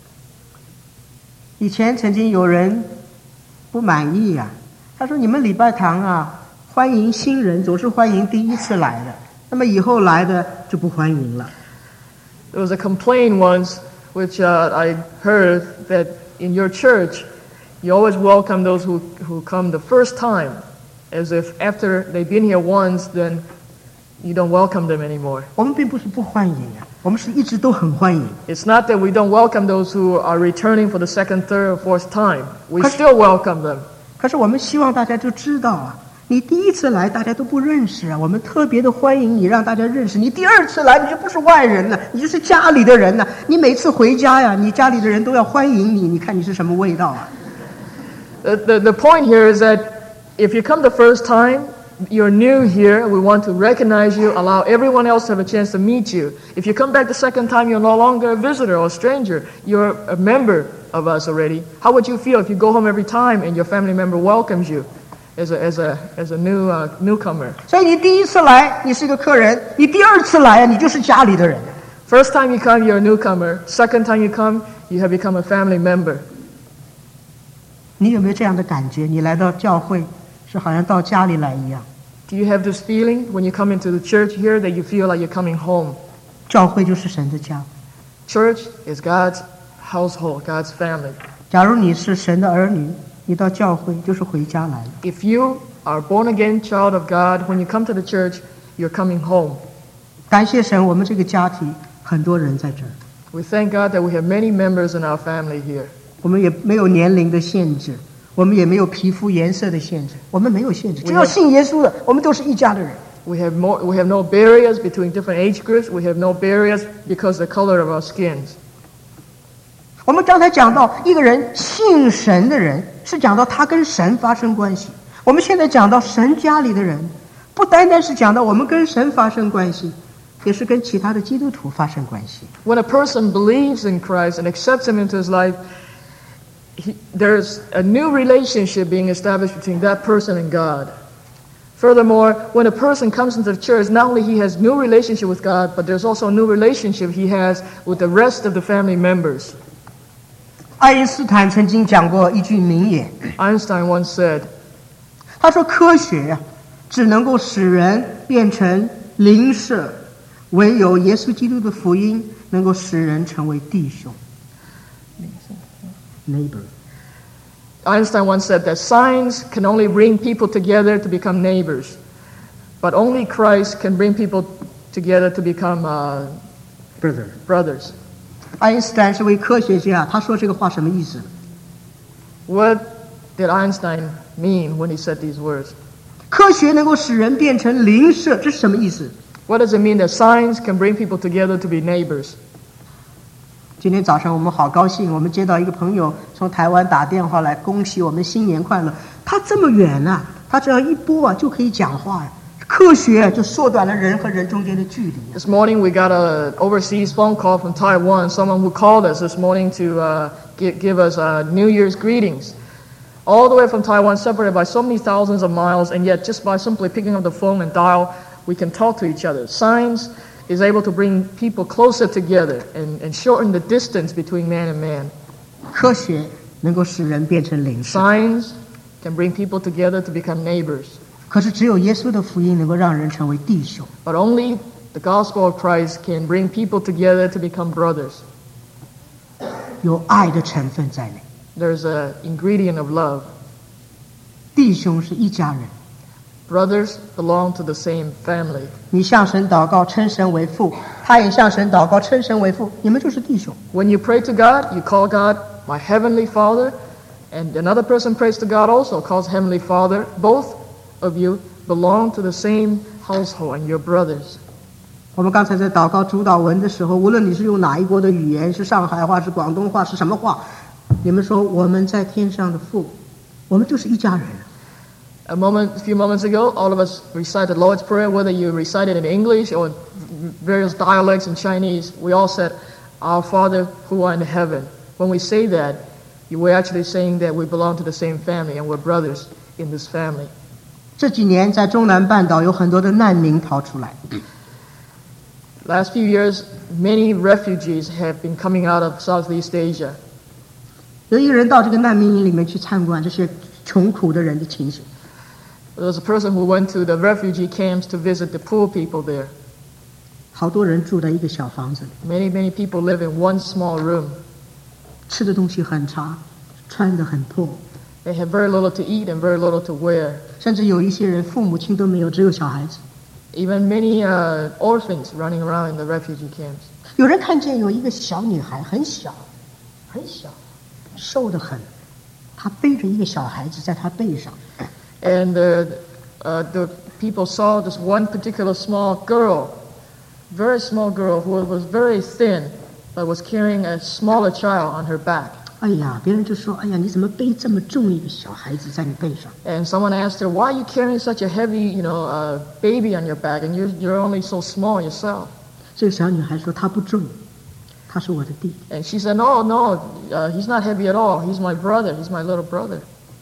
以前曾经有人不满意啊，他说你们礼拜堂啊，欢迎新人，总是欢迎第一次来的，那么以后来的就不欢迎了。 There was a complaint once, which I heard that in your church, you always welcome those who come the first time, as if after they've been here once, then you don't welcome them anymore. 我们并不是不欢迎啊，我们是一直都很欢迎。 It's not that we don't welcome those who are returning for the second, third, or fourth time. We still welcome them. 可是我们希望大家就知道啊，你第一次来大家都不认识啊，我们特别的欢迎你，让大家认识你。第二次来你就不是外人了，你就是家里的人了。你每次回家呀，你家里的人都要欢迎你，你看你是什么味道啊？ The point here is that if you come the first time, you're new here, we want to recognize you, allow everyone else to have a chance to meet you. If you come back the second time, you're no longer a visitor or a stranger. You're a member of us already. How would you feel if you go home every time and your family member welcomes you as a newcomer? 所以你第一次来你是个客人，你第二次来啊，你就是家里的人。 First time you come, you're a newcomer. Second time you come, you have become a family member. 你有没有这样的感觉？你来到教会是好像到家里来一样。 Do you have this feeling when you come into the church here that you feel like you're coming home? 教会就是神的家。 Church is God's household, God's family. 假如你是神的儿女，你到教会就是回家来了。 If you are a born-again child of God, when you come to the church, you're coming home. 感谢神，我们这个家庭很多人在这儿， We thank God that we have many members in our family here. 我们也没有年龄的限制，我们也没有皮肤颜色的限制，我们没有限制，只要信耶稣的，我们都是一家的人。 We have no barriers between different age groups. We have no barriers because of the color of our skins. 我们刚才讲到一个人信神的人，是讲到他跟神发生关系。我们现在讲到神家里的人，不单单是讲到我们跟神发生关系，也是跟其他的基督徒发生关系。 When a person believes in Christ and accepts him into his life, there's a new relationship being established between that person and God. Furthermore, when a person comes into the church, not only he has new relationship with God, but there's also a new relationship he has with the rest of the family members. 爱因斯坦曾经讲过一句名言， Einstein once said, 他说：“科学呀，只能够使人变成邻舍，唯有耶稣基督的福音能够使人成为弟兄。” Neighbor. Einstein once said that science can only bring people together to become neighbors, but only Christ can bring people together to become Brother. brothers. 爱因斯坦是位科学家，他说这个话什么意思？ What did Einstein mean when he said these words? 科学能够使人变成邻舍，这是什么意思？ What does it mean that science can bring people together to be neighbors? 今天早上我们好高兴，我们接到一个朋友从台湾打电话来，恭喜我们新年快乐。他这么远啊，他只要一拨啊就可以讲话呀。科学就缩短了人和人中间的距离。 This morning we got an overseas phone call from Taiwan, someone who called us this morning to give us New Year's greetings. All the way from Taiwan, separated by so many thousands of miles, and yet just by simply picking up the phone and dial, we can talk to each other. Science is able to bring people closer together and shorten the distance between man and man. 科学能够使人变成邻舍， Science can bring people together to become neighbors. 可是只有耶稣的福音能够让人成为弟兄。 But only the gospel of Christ can bring people together to become brothers. 有爱的成分在内。 There's an ingredient of love. 弟兄是一家人， Brothers belong to the same family. 你向神祷告，称神为父，他也向神祷告，称神为父，你们就是弟兄。 When you pray to God, you call God my heavenly Father, And another person prays to God also, calls Heavenly Father. Both of you belong to the same household and you're brothers. 我们刚才在祷告主导文的时候，无论你是用哪一国的语言，是上海话，是广东话，是什么话，你们说我们在天上的父，我们就是一家人。 A few moments ago, all of us recited Lord's Prayer, whether you recite it in English or various dialects in Chinese. We all said, Our Father who art in heaven. When we say that, we're actually saying that we belong to the same family and we're brothers in this family. 这几年在中南半岛有很多的难民逃出来。 Last few years, many refugees have been coming out of Southeast Asia. 有一个人到这个难民营里面去参观这些穷苦的人的情形。 There was a person who went to the refugee camps to visit the poor people there. 好多人住在一个小房子里。 Many people live in one small room. 吃的东西很差，穿得很破。 They have very little to eat and very little to wear. 甚至有一些人父母亲都没有，只有小孩子。 Even many orphans running around in the refugee camps. 有人看见有一个小女孩，很小，瘦得很，她背着一个小孩子在她背上。 And the people saw this one particular small girl, very small girl who was very thin, but was carrying a smaller child on her back. 哎呀，别人就说：“哎呀，你怎么背这么重一个小孩子在你背上？” And someone asked her, "Why are you carrying such a heavy, baby on your back, and you're only so small yourself?" 这个小女孩说：“她不重，她是我的弟弟。” And she said, "No, he's not heavy at all. He's my brother. He's my little brother."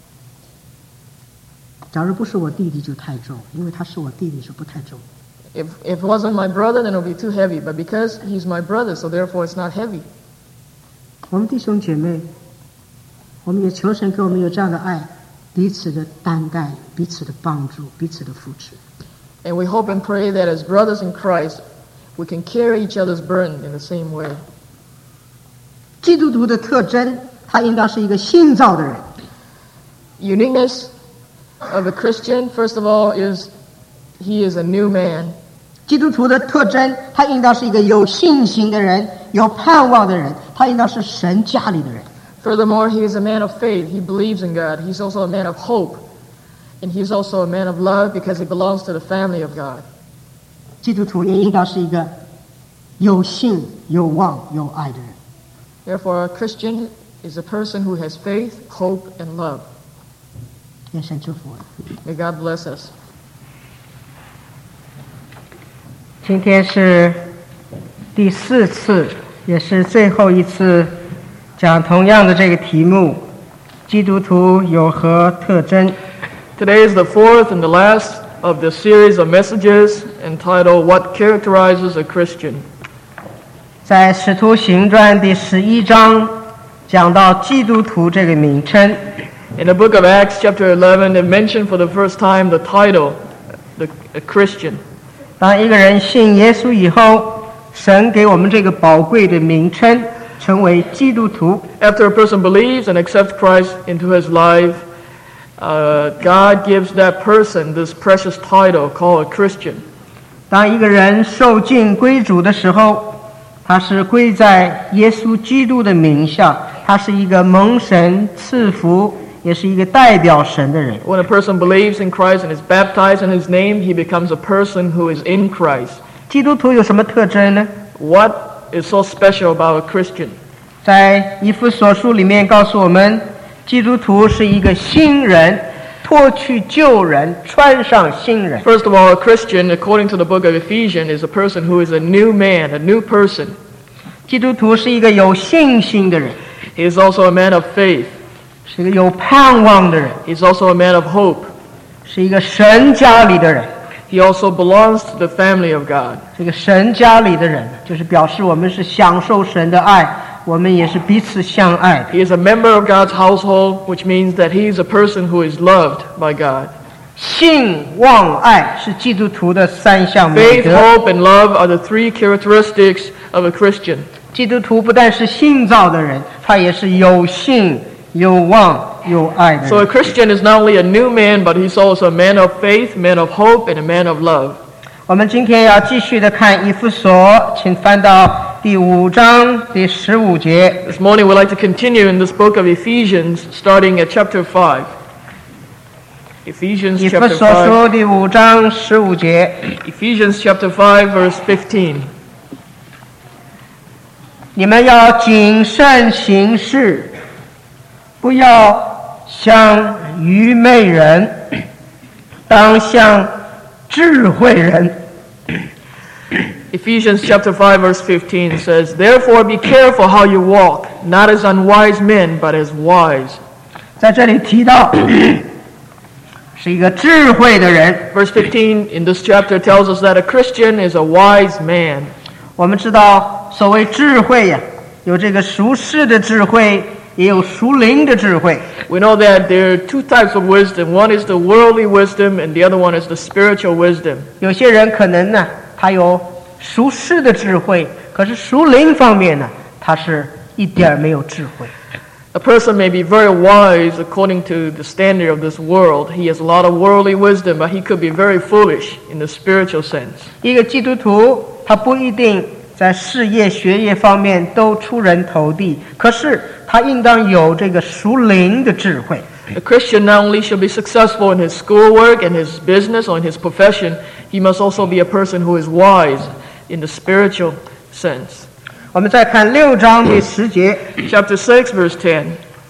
假如不是我弟弟就太重，因为他是我弟弟是不太重。 If it wasn't my brother, then it would be too heavy. But because he's my brother, so therefore it's not heavy. 我们弟兄姐妹，我们也求神给我们有这样的爱，彼此的担待，彼此的帮助，彼此的扶持。 And we hope and pray that as brothers in Christ, we can carry each other's burden in the same way. 基督徒的特征，他应当是一个新造的人。 Uniqueness of a Christian, first of all, is he is a new man. 基督徒的特征，他应当是一个有信心的人，有盼望的人，他应当是神家里的人。 Furthermore, he is a man of faith. He believes in God. He's also a man of hope. And he's also a man of love because he belongs to the family of God. 基督徒也应当是一个有信、有望、有爱的人。 Therefore, a Christian is a person who has faith, hope, and love. 愿神祝福我们。 May God bless us. 今天是第4次，也是最后一次讲同样的这个题目：基督徒有何特征？ Today is the fourth and the last of the series of messages entitled What Characterizes a Christian. 在《使徒行传》第11章讲到基督徒这个名称。 In the book of Acts, chapter 11, it mentioned for the first time the title, a Christian. 当一个人信耶稣以后，神给我们这个宝贵的名称，成为基督徒。 After a person believes and accepts Christ into his life, God gives that person this precious title called a Christian. 当一个人受尽归主的时候，他是归在耶稣基督的名下，他是一个蒙神赐福，也是一个代表神的人。 When a person believes in Christ and is baptized in his name, he becomes a person who is in Christ. 基督徒有什么特征呢？ What is so special about a Christian? 在以弗所书里面告诉我们，基督徒是一个新人，脱去旧人，穿上新人。 First of all, a Christian, according to the book of Ephesians, is a person who is a new man, a new person. 基督徒是一个有信心的人， He is also a man of faith. 是一个有盼望的人， He is also a man of hope. 是一个神家里的人。 He also belongs to the family of God. 这个神家里的人，就是表示我们是享受神的爱，我们也是彼此相爱的。 He is a member of God's household, which means that he is a person who is loved by God. 信、望、爱是基督徒的3项美 Faith, 德。 hope, and love are the three characteristics of a Christian. 基督徒不但是信造的人，他也是有信、有望、有爱的 So a 人。 Christian is not only a new man, but he's also a man of faith, man of hope, and a man of love. 我们今天要继续的看以弗所，请翻到第5章第15节。 This morning we'd like to continue in this book of Ephesians, starting at chapter 5. Ephesians 以弗 chapter 所 5. 书第5章15节。 Ephesians chapter 5, verse 15. 你们要谨慎行事，不要像愚昧人，当像智慧人。 Ephesians chapter 5, verse 15 says, Therefore be careful how you walk, not as unwise men, but as wise. 在这里提到是一个智慧的人。 Verse 15 in this chapter tells us that a Christian is a wise man. 我们知道，所谓智慧呀，有这个属世的智慧，也有属灵的智慧。 We know that there are two types of wisdom. One is the worldly wisdom, and the other one is the spiritual wisdom. 有些人可能呢，他有属世的智慧，可是属灵方面呢，他是一点儿没有智慧。 A person may be very wise according to the standard of this world. He has a lot of worldly wisdom, but he could be very foolish in the spiritual sense. 一个基督徒，他不一定在事业、学业方面都出人头地，可是他应当有这个属灵的智慧。 A Christian not only should be successful in his schoolwork and his business or in his profession, he must also be a person who is wise in the spiritual sense. 我们再看6章第10节， Chapter 6, verse 10.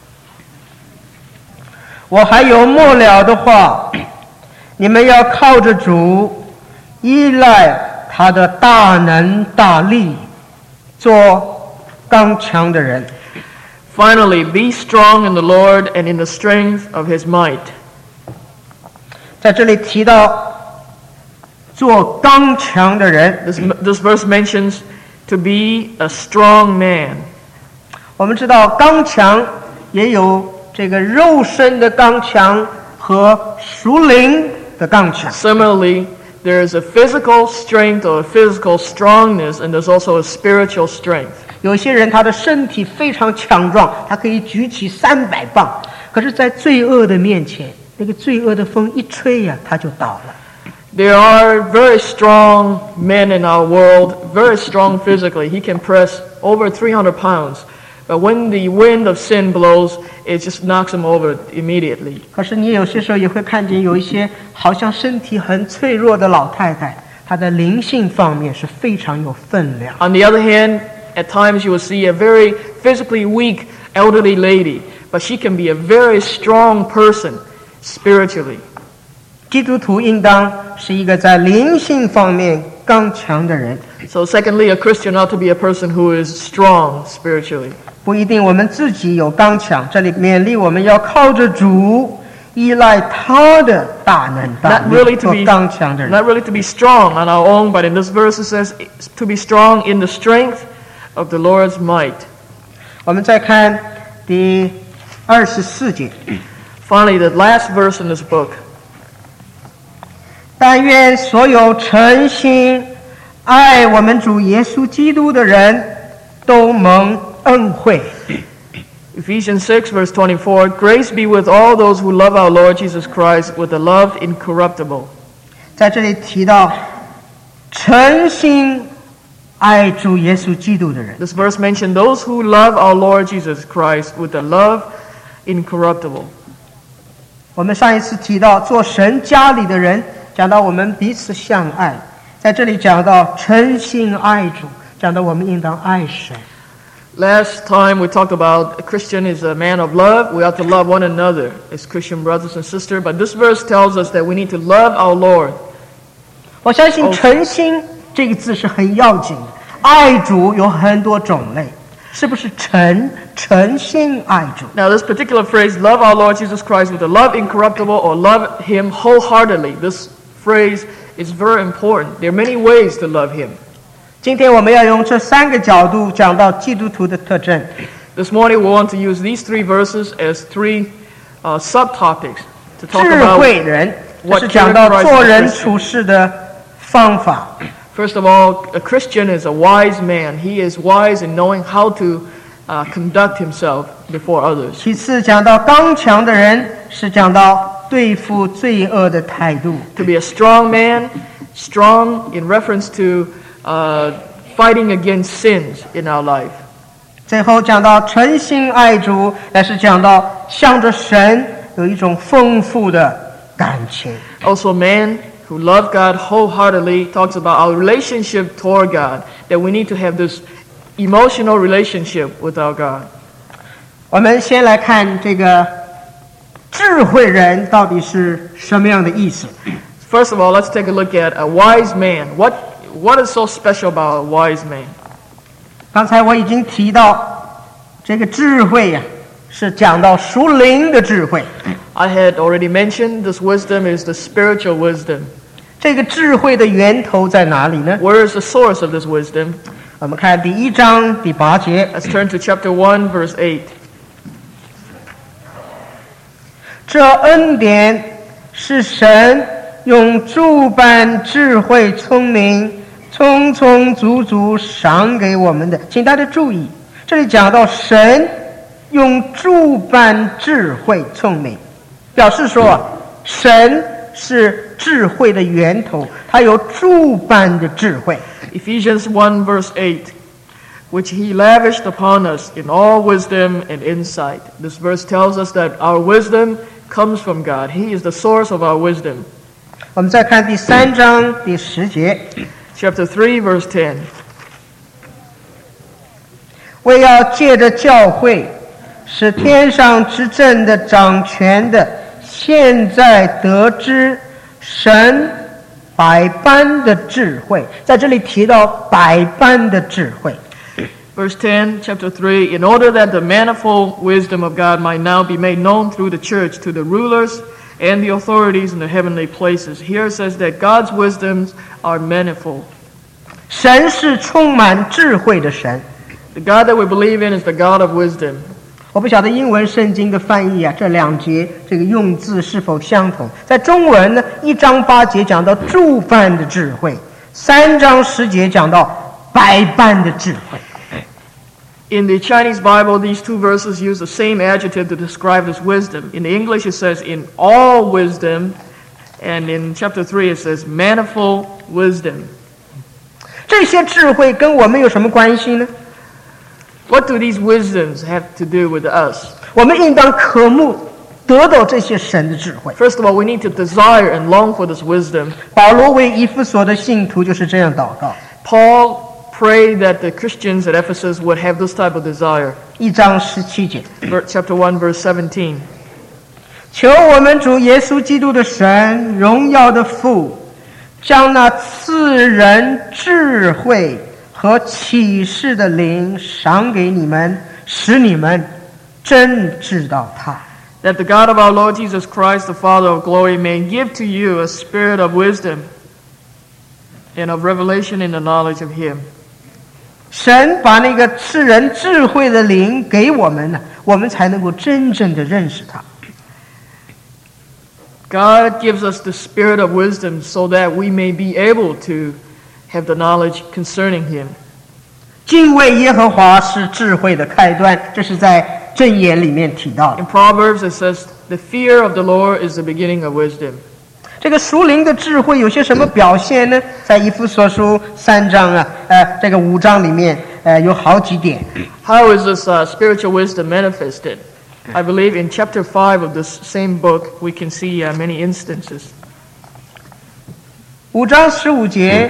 我还有末了的话，你们要靠着主，依赖他的大能大力，做刚强的人。 Finally, be strong in the Lord and in the strength of his might. 在这里提到做刚强的人， This verse mentions to be a strong man. 我们知道刚强也有这个肉身的刚强和属灵的刚强。 Similarly, there is a physical strength or a physical strongness, and there's also a spiritual strength. 有些人他的身体非常强壮，他可以举起300磅，可是，在罪恶的面前，那个罪恶的风一吹呀，他就倒了。 There are very strong men in our world, very strong physically. He can press over 300 pounds. But when the wind of sin blows, it just knocks him over immediately. 可是你有些时候也会看见有一些好像身体很脆弱的老太太，她的灵性方面是非常有分量。 On the other hand, at times you will see a very physically weak elderly lady, but she can be a very strong person spiritually. 基督徒应当是一个在灵性方面刚强的人， So secondly, a Christian ought to be a person who is strong spiritually. 不一定我们自己有刚强，这里勉励我们要靠着主，依赖他的大能大 Not really 力， to 做 be 刚强的人。 not really to be strong on our own, but in this verse it says to be strong in the strength of the Lord's might. 我们再看第24节， Finally, the last verse in this book. 但愿所有诚心爱我们主耶稣基督的人都蒙恩惠。 Ephesians 6, verse 24, Grace be with all those who love our Lord Jesus Christ with a love incorruptible. 在这里提到诚心爱主耶稣基督的人， This verse mentioned those who love our Lord Jesus Christ with a love incorruptible. 我们上一次提到做神家里的人，讲到我们彼此相爱，在这里讲到诚心爱主，讲到我们应当爱神。 Last time we talked about a Christian is a man of love. We ought to love one another as Christian brothers and sisters. But this verse tells us that we need to love our Lord. 我相信诚心这个字是很要紧的，爱主有很多种类，是不是诚心爱主？ Now this particular phrase, love our Lord Jesus Christ with a love incorruptible or love him wholeheartedly, this phrase is very important. There are many ways to love him. 今天我们要用这3个角度讲到基督徒的特征。 This morning we want to use these 3 verses as 3 subtopics to talk 智 about 慧人，这 what 是讲到 characterizes 做 a 人 Christian. 处事的方法。 First of all, a Christian is a wise man. He is wise in knowing how to conduct himself before others. 其次讲到刚强的人，是讲到对付罪恶的态度。 To be a strong man, strong in reference to fighting against sins in our life. 最后讲到诚心爱主，乃是讲到向着神有一种丰富的感情。 Also, man who love God wholeheartedly talks about our relationship toward God, that we need to have this emotional relationship with our God. 我们先来看这个智慧人到底是什么样的意思。 First of all, let's take a look at a wise man. What is so special about a wise man? 刚才我已经提到，这个智慧呀，是讲到属灵的智慧。 I had already mentioned this wisdom is the spiritual wisdom. 这个智慧的源头在哪里呢？ Where is the source of this wisdom? 我们看第1章第8节。 Let's turn to chapter 1, verse 8. 这恩典是神用诸般智慧聪明充充足足赏给我们的。请大家注意，这里讲到神用诸般智慧聪明，表示说神是智慧的源头，他有诸般的智慧。 Ephesians 1, verse 8, which he lavished upon us in all wisdom and insight. This verse tells us that our wisdom comes from God. He is the source of our wisdom. 我们再看第3章第10节。 Chapter 3, verse 10. 为要借着教会，使天上执政的掌权的现在得知神百般的智慧。在这里提到百般的智慧。 Verse 10, chapter 3, in order that the manifold wisdom of God might now be made known through the church to the rulers and the authorities in the heavenly places. Here it says that God's wisdoms are manifold. 神是充满智慧的神。 The God that we believe in is the God of wisdom. 我不晓得英文圣经的翻译啊，这2节这个用字是否相同？在中文呢，1章8节讲到诸般的智慧，3章10节讲到百般的智慧。 In the Chinese Bible, these two verses use the same adjective to describe this wisdom. In the English, it says in all wisdom, and in chapter 3, it says manifold wisdom. 这些智慧跟我们有什么关系呢？ What do these wisdoms have to do with us? 我们应当渴慕得到这些神的智慧。 First of all, we need to desire and long for this wisdom. 保罗为以弗所的信徒就是这样祷告。 Paul prayed that the Christians at Ephesus would have this type of desire. 1章17节， Chapter 1, verse 17. 求我们主耶稣基督的神，荣耀的父，将那赐人智慧和启示的灵赏给你们，使你们真知道他。 That the God of our Lord Jesus Christ, the Father of glory, may give to you a spirit of wisdom and of revelation in the knowledge of Him. 神把那个赐人智慧的灵给我们呢，我们才能够真正的认识他。 God gives us the spirit of wisdom so that we may be able to have the knowledge concerning Him. 敬畏耶和华是智慧的开端，这是在箴言里面提到的。 In Proverbs, it says, the fear of the Lord is the beginning of wisdom. 这个属灵的智慧有些什么表现呢？在以弗所书3章啊，这个5章里面，有好几点。 How is this spiritual wisdom manifested? I believe in chapter 5 of this same book, we can see many instances. 5章15节，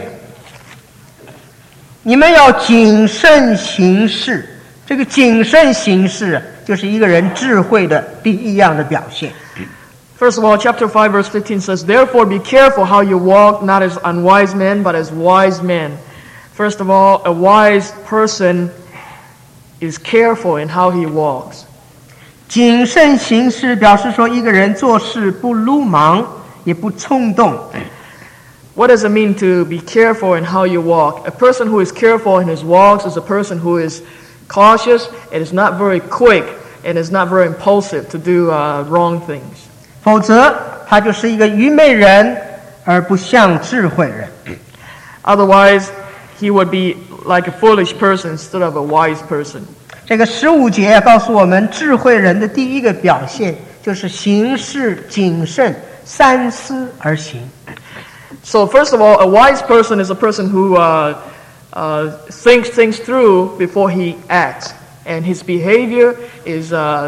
你们要谨慎行事。这个谨慎行事，就是一个人智慧的第一样的表现。 First of all, chapter 5, verse 15 says, therefore be careful how you walk, not as unwise men, but as wise men. First of all, a wise person is careful in how he walks. 谨慎行事表示说，一个人做事不鲁莽，也不冲动。 What does it mean to be careful in how you walk? A person who is careful in his walks is a person who is cautious and is not very quick and is not very impulsive to do wrong things. 否则他就是一个愚昧人，而不像智慧人。 Otherwise, he would be like a foolish person instead of a wise person. 这个15节告诉我们，智慧人的第一个表现就是行事谨慎，三思而行。 So first of all, a wise person is a person who thinks things through before he acts, and his behavior is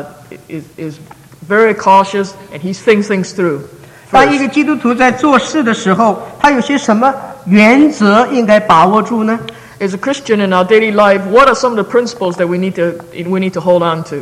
very cautious, and he thinks things through. 当一个基督徒在做事的时候，他有些什么原则应该把握住呢？ As a Christian in our daily life, what are some of the principles that we need to hold on to?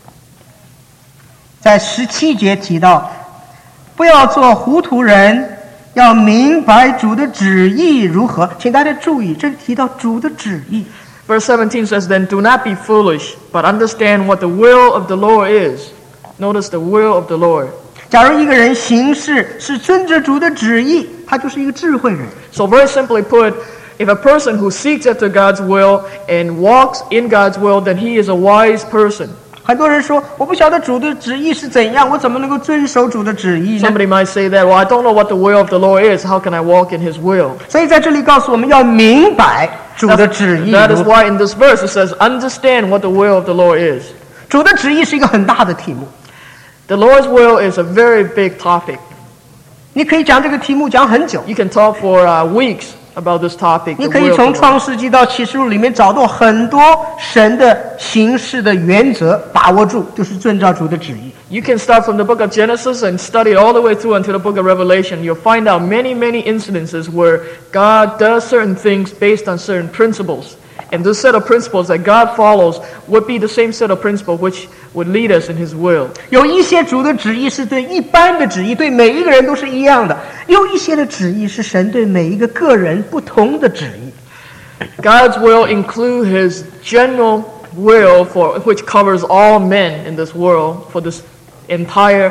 在17节提到，不要做糊涂人，要明白主的旨意如何。请大家注意，这里提到主的旨意。 Verse 17 says, "Then do not be foolish, but understand what the will of the Lord is." Notice the will of the Lord. 假如一个人行事是遵着主的旨意，他就是一个智慧人。 So very simply put, if a person who seeks after God's will and walks in God's will, then he is a wise person. 很多人说，我不晓得主的旨意是怎样，我怎么能够遵守主的旨意呢？ Somebody might say that, well, I don't know what the will of the Lord is. How can I walk in his will? 所以在这里告诉我们要明白主的旨意。 That is why in this verse it says, understand what the will of the Lord is. 主的旨意是一个很大的题目， The Lord's will is a very big topic. 你可以讲这个题目讲很久。 You can talk for weeks about this topic. 你 The 可以 will of 从 the Lord. 创世纪到启示录里面找到很多神的行事的原则，把握住就是遵照主的旨意。 You can start from the book of Genesis and study all the way through until the book of Revelation. You'll find out many, many incidences where God does certain things based on certain principles. And this set of principles that God follows would be the same set of principles which would lead us in His will. 有一些主的旨意是对一般的旨意，对每一个人都是一样的；有一些的旨意是神对每一个个人不同的旨意。 God's will include His general will for which covers all men in this world, for this entire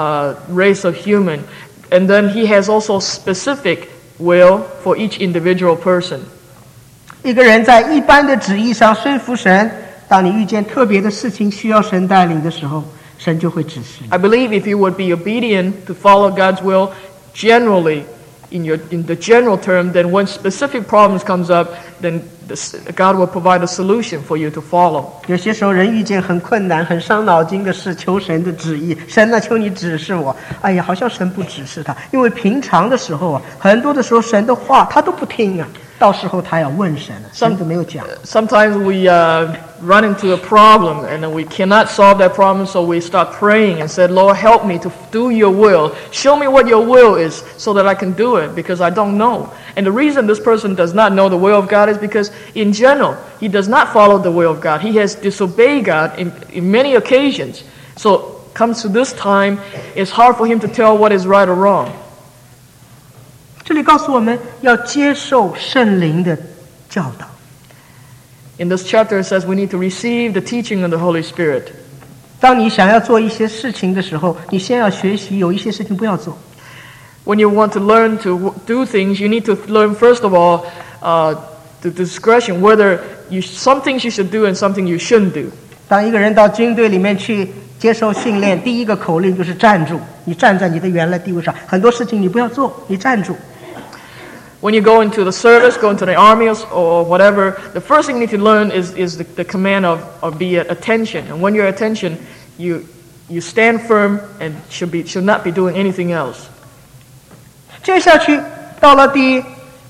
race of human. And then He has also specific will for each individual person. 一个人在一般的旨意上顺服神，当你遇见特别的事情需要神带领的时候，神就会指示你。 I believe if you would be obedient to follow God's will generally, in the general term, then when specific problems comes up, then God will provide a solution for you to follow. 有些时候人遇见很困难、很伤脑筋的事，求神的旨意，神啊，求你指示我。哎呀，好像神不指示他，因为平常的时候啊，很多的时候神的话他都不听啊。 到时候他要问神了，神都没有讲。 Sometimes we run into a problem and we cannot solve that problem, so we start praying and said, Lord, help me to do your will. Show me what your will is so that I can do it, because I don't know. And the reason this person does not know the will of God is because, in general, he does not follow the will of God. He has disobeyed God in many occasions. So, comes to this time, it's hard for him to tell what is right or wrong. 这里告诉我们要接受圣灵的教导。 In this chapter, it says we need to receive the teaching of the Holy Spirit. 当你想要做一些事情的时候，你先要学习有一些事情不要做。 When you want to learn to do things, you need to learn, first of all, the discretion, whether some things you should do and something you shouldn't do. 当一个人到军队里面去接受训练，第一个口令就是站住，你站在你的原来地位上，很多事情你不要做，你站住。 When you go into the service, go into the army or whatever, the first thing you need to learn is the command of be at attention. And when you're at attention, you stand firm and should not be doing anything else. 接下去到了第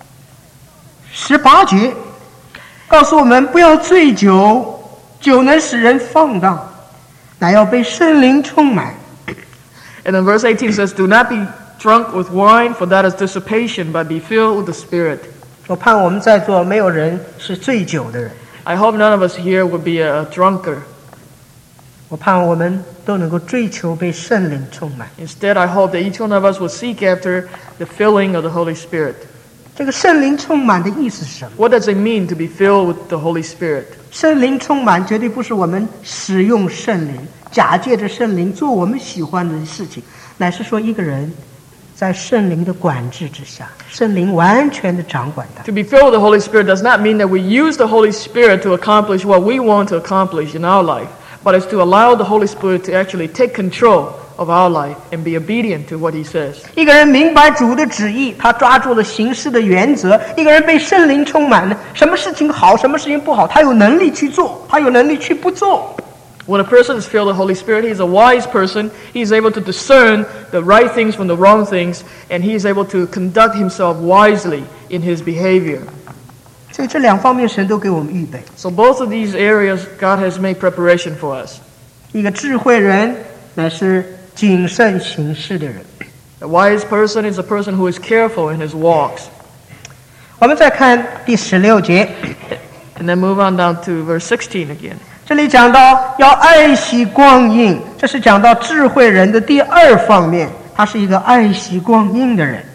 18节，告诉我们不要醉酒，酒能使人放荡，乃要被圣灵充满。 And then verse 18 says, "Do not be drunk with wine, for that is dissipation, but be filled with the Spirit." 我盼我们在座没有人是醉酒的人， I hope none of us here would be a drunkard. 我盼我们都能够追求被圣灵充满。 Instead, I hope that each one of us will seek after the filling of the Holy Spirit. 这个圣灵充满的意思是什么？ What does it mean to be filled with the Holy Spirit? 圣灵充满绝对不是我们使用圣灵，假借着圣灵做我们喜欢的事情，乃是说一个人在圣灵的管制之下，圣灵完全的掌管他。 To be filled with the Holy Spirit does not mean that we use the Holy Spirit to accomplish what we want to accomplish in our life, but it's to allow the Holy Spirit to actually take control of our life and be obedient to what He says. 一个人明白主的旨意，他抓住了行事的原则。一个人被圣灵充满了，什么事情好，什么事情不好，他有能力去做，他有能力去不做。 When a person is filled with the Holy Spirit, he's a wise person. He's able to discern the right things from the wrong things, and he is able to conduct himself wisely in his behavior. 所以这两方面神都给我们预备。 So both of these areas, God has made preparation for us. 一个智慧人乃是谨慎行事的人。 A wise person is a person who is careful in his walks. 我们再看第16节， And then move on down to verse 16 again. 这里讲到要爱惜光阴，这是讲到智慧人的第二方面，他是一个爱惜光阴的人。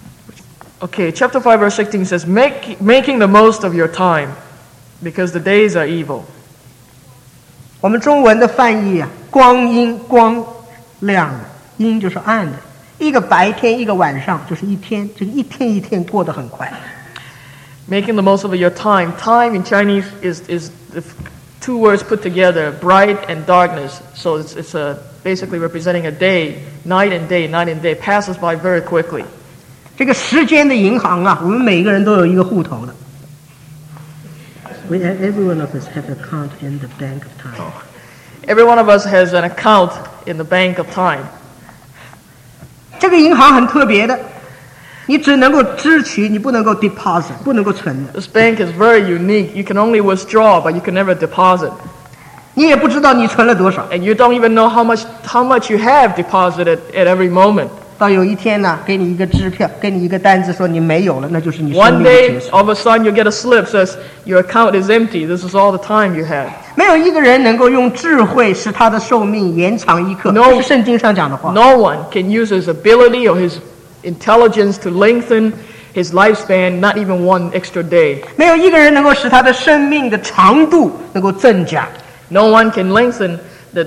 Okay, chapter 5, verse 16 says, making the most of your time, because the days are evil. 我们中文的翻译啊，光阴光亮的，阴就是暗的，一个白天一个晚上就是一天，这个一天一天过得很快。 Making the most of your time. Time in Chinese is the two words put together, bright and darkness. So it's basically representing a day, night and day, passes by very quickly. 这个时间的银行啊，我们每一个人都有一个户头的。Every one of us have an account in the bank of time. Every one of us has an account in the bank of time. 这个银行很特别的，你只能够支取，你不能够 deposit， 不能够存的。 This bank is very unique. You can only withdraw, but you can never deposit. 你也不知道你存了多少。 And you don't even know how much you have deposited at every moment. 到有一天呢，给你一个支票，给你一个单子，说你没有了，那就是你生 One 命的 day, 结束。 all of a sudden, you get a slip says your account is empty. This is all the time you have. 没有一个人能够用智慧使他的寿命延长一刻， No 这是圣经上讲的话。 No one can use his ability or his intelligence to lengthen his lifespan, not even one extra day. 没有一个人能够使他的生命的长度能够增加。 No one can lengthen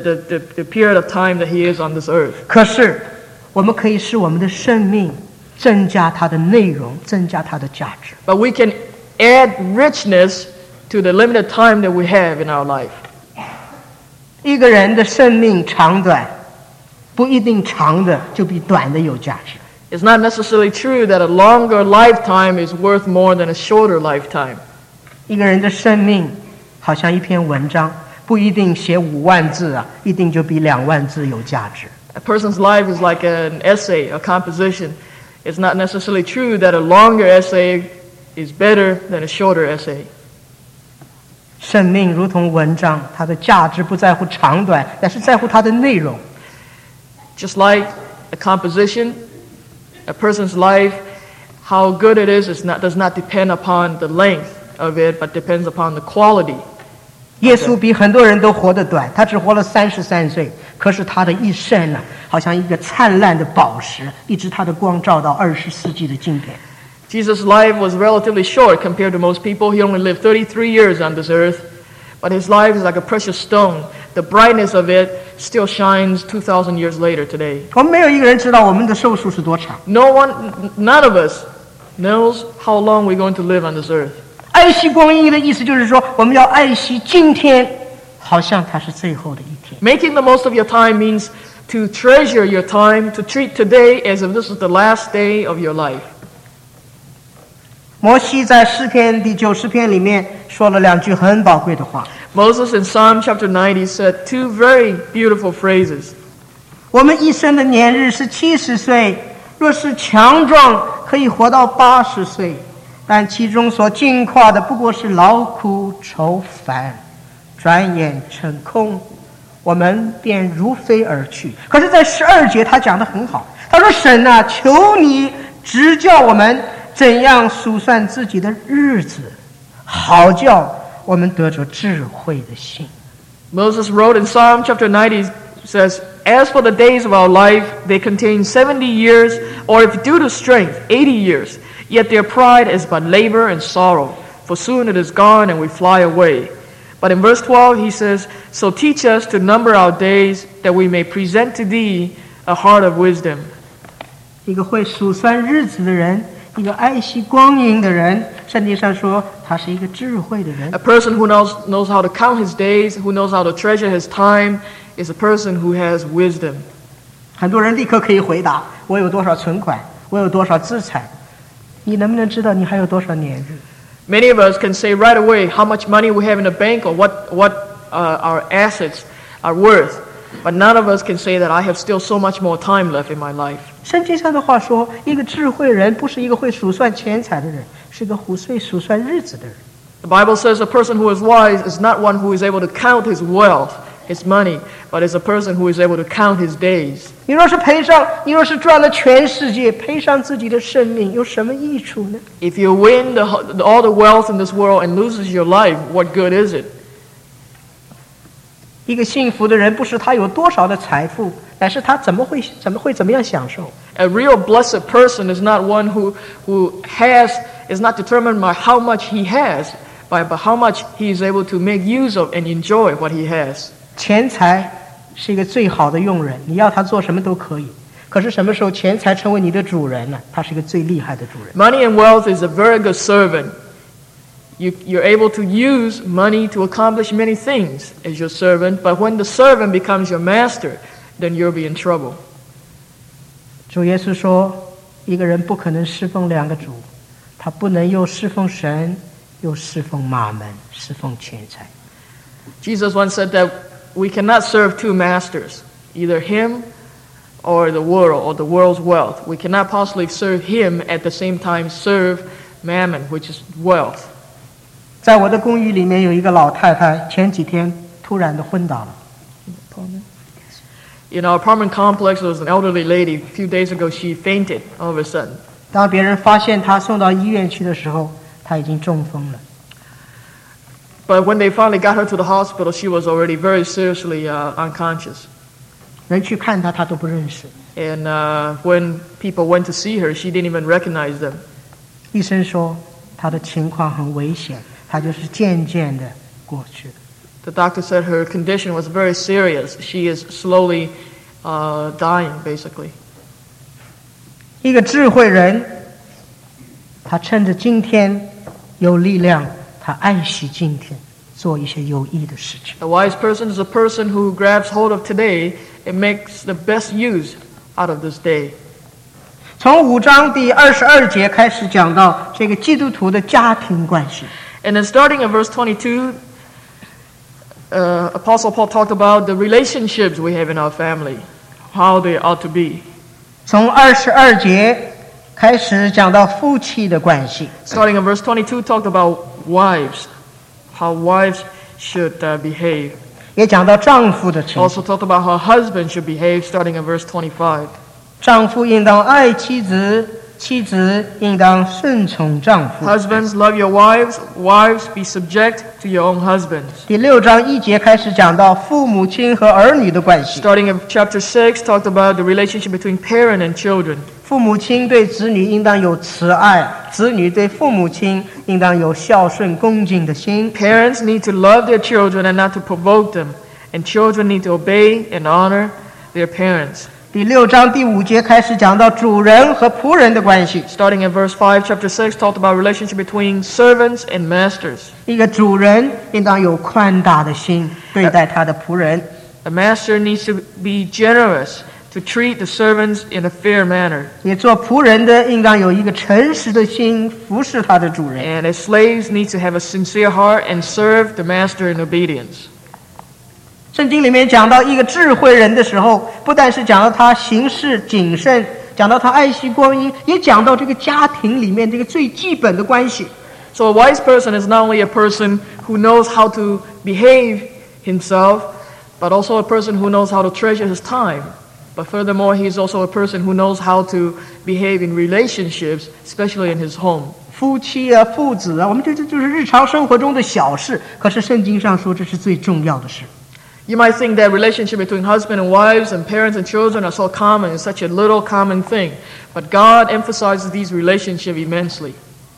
the period of time that he is on this earth. 可是，我们可以使我们的生命增加它的内容，增加它的价值。 But we can add richness to the limited time that we have in our life. 一个人的生命长短，不一定长的就比短的有价值。 It's not necessarily true that a longer lifetime is worth more than a shorter lifetime. 一个人的生命好像一篇文章，不一定写5万字啊，一定就比2万字有价值。 A person's life is like an essay, a composition. It's not necessarily true that a longer essay is better than a shorter essay. 生命如同文章，它的价值不在乎长短，但是在乎它的内容。 Just like a composition, a person's life, how good it is does not depend upon the length of it, but depends upon the quality. 耶稣比很多人都活得短，他只活了33岁，可是他的一生呢，好像一个灿烂的宝石，一直他的光照到20世纪的今天。 Jesus' life was relatively short compared to most people. He only lived 33 years on this earth, but his life is like a precious stone. The brightness of it still shines 2,000 years later today. 我们没有一个人知道我们的寿数是多长。 None of us knows how long we're going to live on this earth. 爱惜光阴的意思就是说，我们要爱惜今天，好像它是最后的一天。 Making the most of your time means to treasure your time, to treat today as if this is the last day of your life. 摩西在诗篇第90篇里面说了2句很宝贵的话。 Moses in Psalm chapter 90 said 2 very beautiful phrases. 我们一生的年日是70岁，若是强壮，可以活到80岁。但其中所尽夸的不过是劳苦愁烦，转眼成空，我们便如飞而去。可是，在12节他讲得很好，他说：“神啊，求你指教我们怎样数算自己的日子，好叫我们得着智慧的心。” Moses wrote in Psalm chapter 90, says, "As for the days of our life, they contain 70 years, or if due to strength, 80 years. Yet their pride is but labor and sorrow, for soon it is gone and we fly away." But in verse 12 he says, "So teach us to number our days, that we may present to thee a heart of wisdom." 一个会数算日子的人，一个爱惜光阴的人，圣经上说他是一个智慧的人。 A person who knows how to count his days, who knows how to treasure his time, is a person who has wisdom. 很多人立刻可以回答：我有多少存款，我有多少资产。你能不能知道你还有多少年日？ Many of us can say right away how much money we have in the bank or what our assets are worth, but none of us can say that I have still so much more time left in my life. 圣经上的话说，一个智慧人不是一个会数算钱财的人，是个会数算日子的人。 The Bible says a person who is wise is not one who is able to count his wealth, his money, but is a person who is able to count his days. 你若是赚了全世界，赔上自己的生命，有什么益处呢？ If you win all the wealth in this world and loses your life, what good is it? 一个幸福的人，不是他有多少的财富，乃是他怎么样享受。 A real blessed person is not one who is not determined by how much he has, but how much he is able to make use of and enjoy what he has. 钱财是一个最好的佣人，你要他做什么都可以。可是什么时候钱财成为你的主人呢？他是一个最厉害的主人。 Money and wealth is a very good servant. You're able to use money to accomplish many things as your servant, but when the servant becomes your master, then you'll be in trouble. 主耶稣说，一个人不可能侍奉两个主，他不能又侍奉神，又侍奉马门，侍奉钱财。 Jesus once said that we cannot serve two masters, either him or the world, or the world's wealth. We cannot possibly serve him at the same time serve mammon, which is wealth. 在我的公寓里面有一个老太太，前几天突然的昏倒了。 In our apartment complex, there was an elderly lady. A few days ago, she fainted all of a sudden. 当别人发现她送到医院去的时候，她已经中风了。 But when they finally got her to the hospital, she was already very seriously unconscious. 人去看她，她都不认识。 And when people went to see her, she didn't even recognize them. 医生说她的情况很危险，她就是渐渐的过去了。 The doctor said her condition was very serious. She is slowly dying, basically. 一个智慧人，他趁着今天有力量，他爱惜今天，做一些有益的事情。 A wise person is a person who grabs hold of today and makes the best use out of this day. 从5章第22节开始讲到这个基督徒的家庭关系。 And then starting at verse 22, Apostle Paul talked about the relationships we have in our family, how they ought to be. 从22节开始讲到夫妻的关系。 Starting at verse 22, talked about wives, how wives should behave. 也讲到丈夫的情 Also talked about how husbands should behave, starting at verse 25. 丈夫应当爱妻子，妻子应当顺从丈夫。 Husbands, love your wives. Wives, be subject to your own husbands. 第6章1节开始讲到父母亲和儿女的关系。 Starting at chapter 6, talked about the relationship between parent and children. 父母亲对子女应当有慈爱，子女对父母亲应当有孝顺恭敬的心。 Parents need to love their children and not to provoke them. And children need to obey and honor their parents. 第6章第5节开始讲到主人和仆人的关系。 Starting at verse 5, chapter 6, talked about relationship between servants and masters. 一个主人应当有宽大的心对待他的仆人。 A master needs to be generous to treat the servants in a fair manner. 也做仆人的应当有一个诚实的心服侍他的主人。 And as slaves need to have a sincere heart and serve the master in obedience. 圣经里面讲到一个智慧人的时候，不但是讲到他行事谨慎，讲到他爱惜光阴，也讲到这个家庭里面这个最基本的关系。 So a wise person is not only a person who knows how to behave himself, but also a person who knows how to treasure his time. But furthermore, he is also a person who knows how to behave in relationships, especially in his home. 夫妻啊，父子啊，我们这就是日常生活中的小事，可是圣经上说这是最重要的事。 You might think that relationship between husband and wives and parents and children are so common, it's such a little common thing. But God emphasizes these relationships immensely.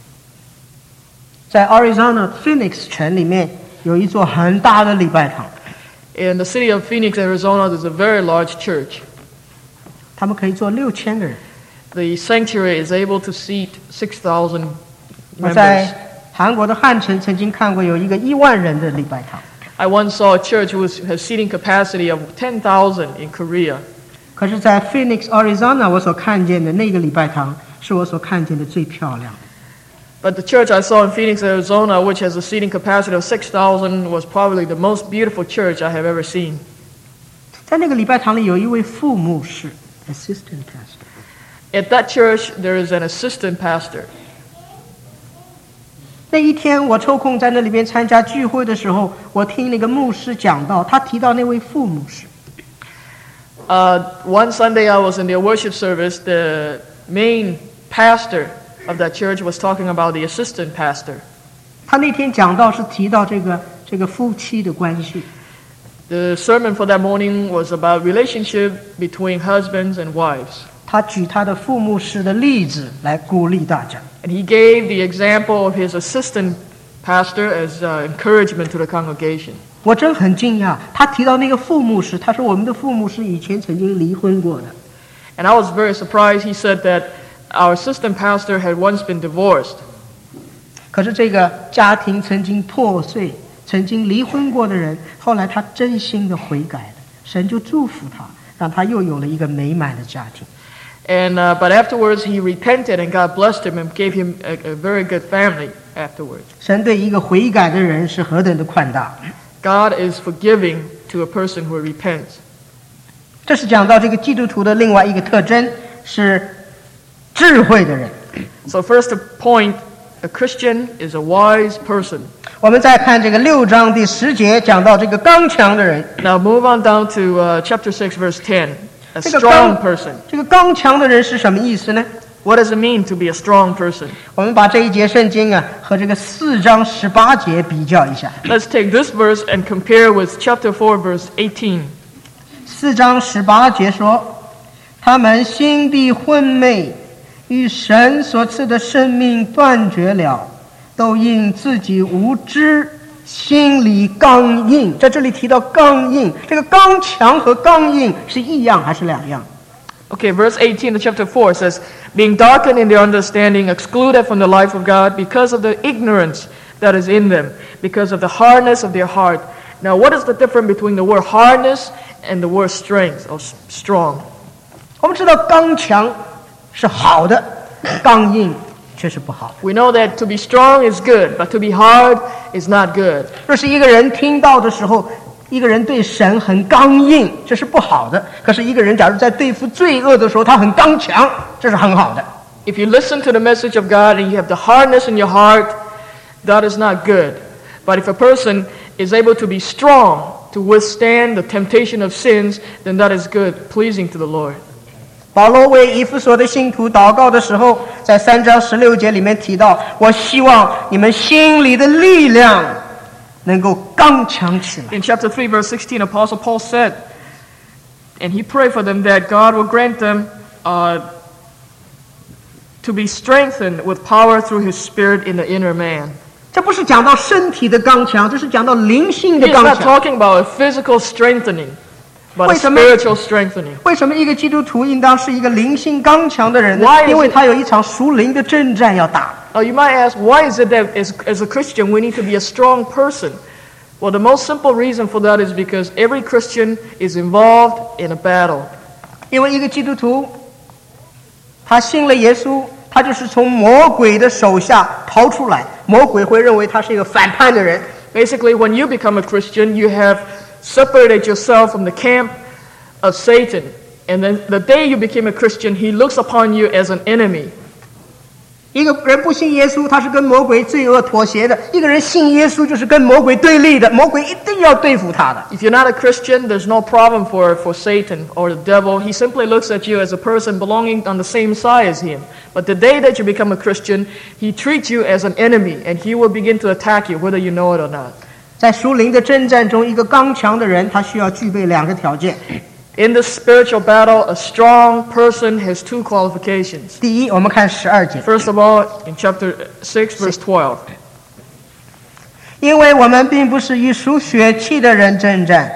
在 Arizona Phoenix 城里面有一座很大的礼拜堂， In the city of Phoenix, Arizona, there's a very large church. 他们可以坐6000个人。 The sanctuary is able to seat 6,000 我 members. 在韩国的汉城曾经看过有一个1万人的礼拜堂， I once saw a church who has seating capacity of 10,000 in Korea. 可是，在 Phoenix Arizona 我所看见的那个礼拜堂是我所看见的最漂亮的。 But the church I saw in Phoenix, Arizona, which has a seating capacity of 6,000, was probably the most beautiful church I have ever seen. 在那个礼拜堂里有一位副牧师 （assistant pastor）， At that church, there is an assistant pastor. 那一天我抽空在那里边参加聚会的时候，我听那个牧师讲到，他提到那位副牧师。 One Sunday I was in their worship service. The main pastor of that church was talking about the assistant pastor. 他那天讲到是提到这个夫妻的关系。 The sermon for that morning was about relationship between husbands and wives. 他举他的副牧师的例子来鼓励大家。 And he gave the example of his assistant pastor as encouragement to the congregation. 我真很惊讶，他提到那个副牧师，他说我们的副牧师以前曾经离婚过的。 And I was very surprised. He said that our assistant pastor had once been divorced. 可是这个家庭曾经破碎、曾经离婚过的人，后来他真心的悔改了，神就祝福他，让他又有了一个美满的家庭。 And but afterwards he repented and God blessed him and gave him a very good family afterwards. 神对一个悔改的人是何等的宽大。 God is forgiving to a person who repents. 这是讲到这个基督徒的另外一个特征是智慧的人。 So first point, a Christian is a wise person. 我们再看这个6章第10节，讲到这个刚强的人。 Now move on down to chapter 6 verse 10. A strong person. 这个刚强的人是什么意思呢？ What does it mean to be a strong person? 我们把这一节圣经啊和这个4章18节比较一下。 Let's take this verse and compare with chapter 4 verse 18. 4章18节说，他们心地昏昧，与神所赐的生命断绝了，都因自己无知，心里刚硬。在这里提到刚硬，这个刚强和刚硬是一样还是两样？ Okay, verse 18 of chapter 4 says, being darkened in their understanding, excluded from the life of God because of the ignorance that is in them, because of the hardness of their heart. Now, what is the difference between the word hardness and the word strength or strong? 我们知道刚强是好的，刚硬却是不好。 We know that to be strong is good, but to be hard is not good. 若是一个人听到的时候，一个人对神很刚硬，这是不好的。可是一个人假如在对付罪恶的时候，他很刚强，这是很好的。 If you listen to the message of God and you have the hardness in your heart, that is not good. But if a person is able to be strong to withstand the temptation of sins, then that is good, pleasing to the Lord. 保罗为以弗所的信徒祷告的时候，在3章16节里面提到，我希望你们心里的力量能够刚强起来。 In chapter 3, verse 16, Apostle Paul said, and he prayed for them that God will grant them to be strengthened with power through his Spirit in the inner man. 这不是讲到身体的刚强，这是讲到灵性 He 的 is 刚 not 强。 talking about a physical strengthening, but a 为什么？ spiritual strengthening. 为什么一个基督徒应当是一个灵性刚强的人呢 Why is？ 因为他有一场属灵的征战要打。 Now you might ask, why is it that as a Christian we need to be a strong person? Well, the most simple reason for that is because every Christian is involved in a battle. 因为一个基督徒，他信了耶稣，他就是从魔鬼的手下逃出来。魔鬼会认为他是一个反叛的人。 Basically, when you become a Christian, you have separated yourself from the camp of Satan. And then the day you became a Christian, he looks upon you as an enemy. 一个人不信耶稣，他是跟魔鬼罪恶妥协的；一个人信耶稣，就是跟魔鬼对立的。魔鬼一定要对付他的。 If you're not a Christian, there's no problem for Satan or the devil. He simply looks at you as a person belonging on the same side as him. But the day that you become a Christian, he treats you as an enemy, and he will begin to attack you, whether you know it or not. 在属灵的征战中，一个刚强的人，他需要具备2个条件。 In this spiritual battle, a strong person has 2 qualifications. 第一，我们看12节， First of all, in chapter 6, verse 12. 因为我们并不是与属血气的人征战，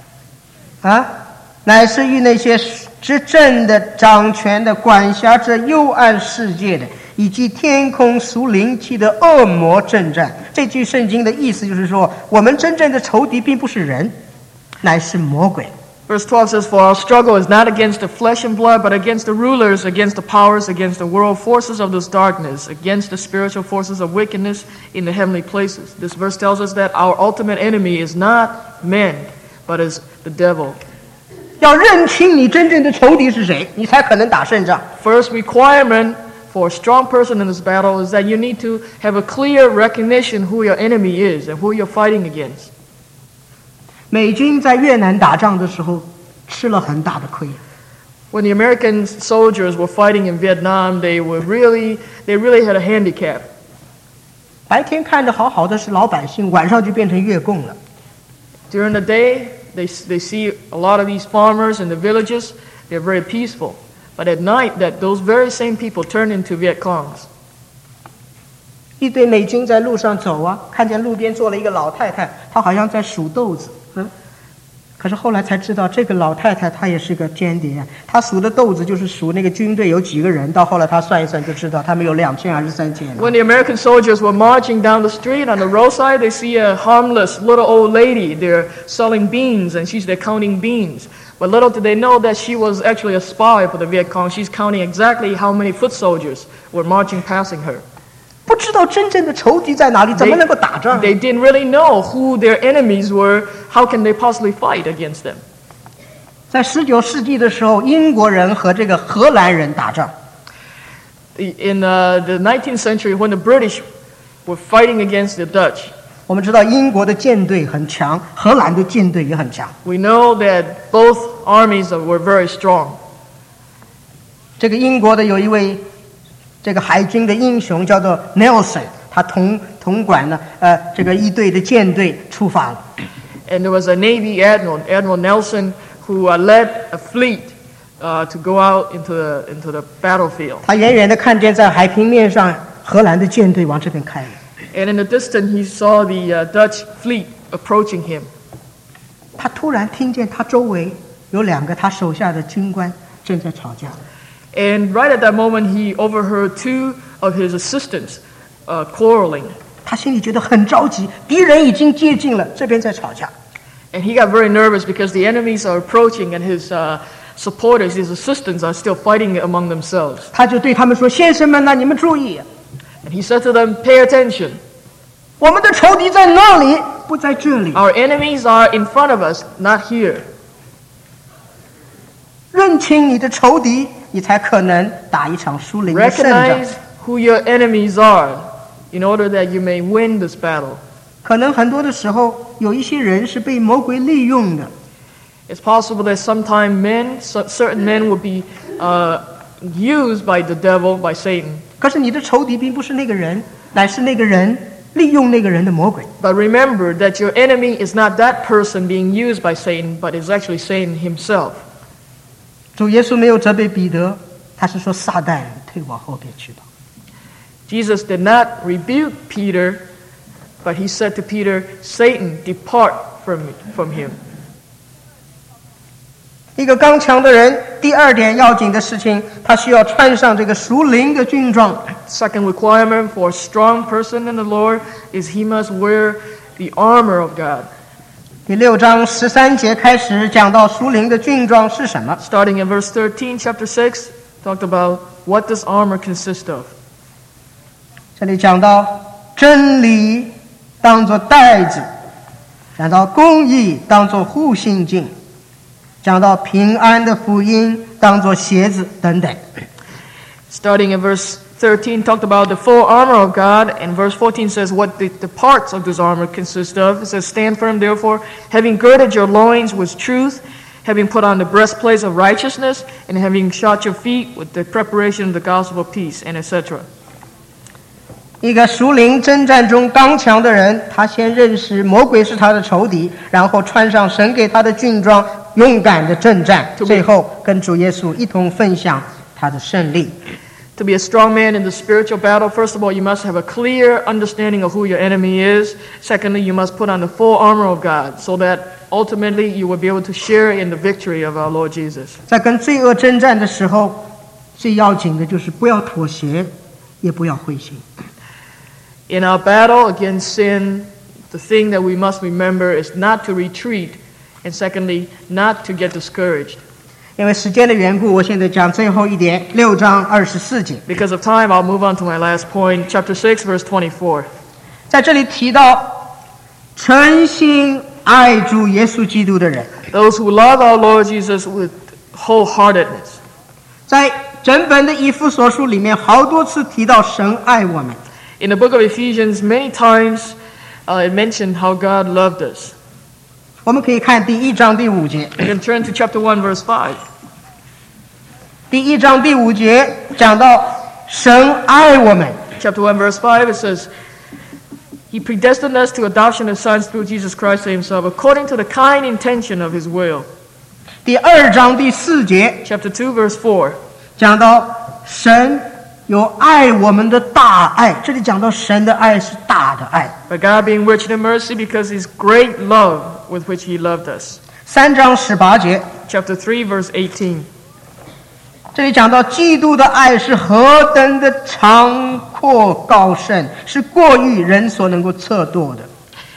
乃是与那些执政的、掌权的、管辖着幽暗世界的，以及天空属灵气的恶魔征战。这句圣经的意思就是说，我们真正的仇敌并不是人，乃是魔鬼。 Verse 12 says, For our struggle is not against the flesh and blood, but against the rulers, against the powers, against the world forces of this darkness, against the spiritual forces of wickedness in the heavenly places. This verse tells us that our ultimate enemy is not men, but is the devil. 要认清你真正的仇敌是谁，你才可能打胜仗。 First requirement for a strong person in this battle is that you need to have a clear recognition who your enemy is and who you're fighting against. 美军在越南打仗的时候吃了很大的亏。 When the American soldiers were fighting in Vietnam, they really had a handicap. 白天看着好好的是老百姓，晚上就变成越共了。 During the day, they see a lot of these farmers in the villages. They're very peaceful. But at night, those very same people turn into Viet Congs. 一堆美军在路上走啊，看见路边坐了一个老太太，她好像在数豆子。可是后来才知道，这个老太太她也是个间谍啊。她数的豆子就是数那个军队有几个人，到后来她算一算就知道他们有2000还是3000。 When the American soldiers were marching down the street on the roadside, they see a harmless little old lady. They're selling beans, and they're counting beans. But little did they know that she was actually a spy for the Viet Cong. She's counting exactly how many foot soldiers were marching passing her. 不知道真正的仇敌在哪里，怎么能够打仗？ They didn't really know who their enemies were. How can they possibly fight against them? 在19世纪的时候，英国人和这个荷兰人打仗。 In the 19th century, when the British were fighting against the Dutch, 我们知道英国的舰队很强，荷兰的舰队也很强。 we know that both armies were very strong. 这个英国的有一位这个海军的英雄叫做 Nelson， 他统管了这个一队的舰队出发了。 And there was a Navy admiral, Admiral Nelson, who led a fleet to go out into the battlefield. 他远远的看见在海平面上荷兰的舰队往这边开了。 And in the distance, he saw the Dutch fleet approaching him. 他突然听见他周围有2个他手下的军官正在吵架。 And right at that moment, he overheard 2 of his assistants quarreling. 他心里觉得很着急，敌人已经接近了，这边在吵架。 And he got very nervous because the enemies are approaching and his supporters, his assistants, are still fighting among themselves. 他就对他们说：“先生们呐，你们注意， And he said to them, pay attention. 我们的仇敌在那里，不在这里。 Our enemies are in front of us, not here. 认清你的仇敌，你才可能打一场输赢的胜仗。 Recognize who your enemies are in order that you may win this battle. 可能很多的时候，有一些人是被魔鬼利用的。 It's possible that sometime certain men will be used by the devil, by Satan. 可是你的仇敌并不是那个人，乃是那个人利用那个人的魔鬼。 But remember that your enemy is not that person being used by Satan, but is actually Satan himself. 主耶稣没有责备彼得，他是说撒旦退往后边去吧。 Jesus did not rebuke Peter, but he said to Peter, Satan, depart from him. 一个刚强的人，第2点要紧的事情，他需要穿上这个属灵的军装。 Second requirement for a strong person in the Lord is he must wear the armor of God. 第6章13节开始讲到属灵的军装是什么。 Starting in verse 13, chapter 6, talked about what this armor consists of. 这里讲到真理当作带子，讲到公义当作护心镜，讲到平安的福音当作鞋子等等。 Starting in verse 13, talked about the full armor of God, and verse 14 says what the parts of this armor consist of. It says, stand firm, therefore, having girded your loins with truth, having put on the breastplate of righteousness, and having shod your feet with the preparation of the gospel of peace, and etc. 一个属灵征战中刚强的人，他先认识魔鬼是他的仇敌，然后穿上神给他的军装，勇敢的征战，最后跟主耶稣一同分享他的胜利。 To be a strong man in the spiritual battle, first of all, you must have a clear understanding of who your enemy is. Secondly, you must put on the full armor of God, so that ultimately you will be able to share in the victory of our Lord Jesus. 在跟罪恶征战的时候，最要紧的就是不要妥协，也不要灰心。 In our battle against sin, the thing that we must remember is not to retreat, and secondly, not to get discouraged. 因为时间的缘故，我现在讲最后一点，6章24节。 Because of time, I'll move on to my last point, chapter 6, verse 24. 在这里提到诚心爱主耶稣基督的人， Those who love our Lord Jesus with wholeheartedness. 在整本的以弗所书里面好多次提到神爱我们。 In the book of Ephesians, many times it mentioned how God loved us. 我们可以看第1章第5节。 You can turn to chapter 1, verse 5. 第1章第5节讲到神爱我们。 Chapter 1, verse 5, it says, He predestined us to adoption as sons through Jesus Christ to Himself, according to the kind intention of His will. 第2章第4节 Chapter 2, verse 4. 讲到神有爱我们的大爱，这里讲到神的爱是大的爱。 But God being rich in mercy because His great love with which He loved us. 3章18节 Chapter 3, verse 18. 这里讲到基督的爱是何等的长阔高深，是过于人所能够测度的。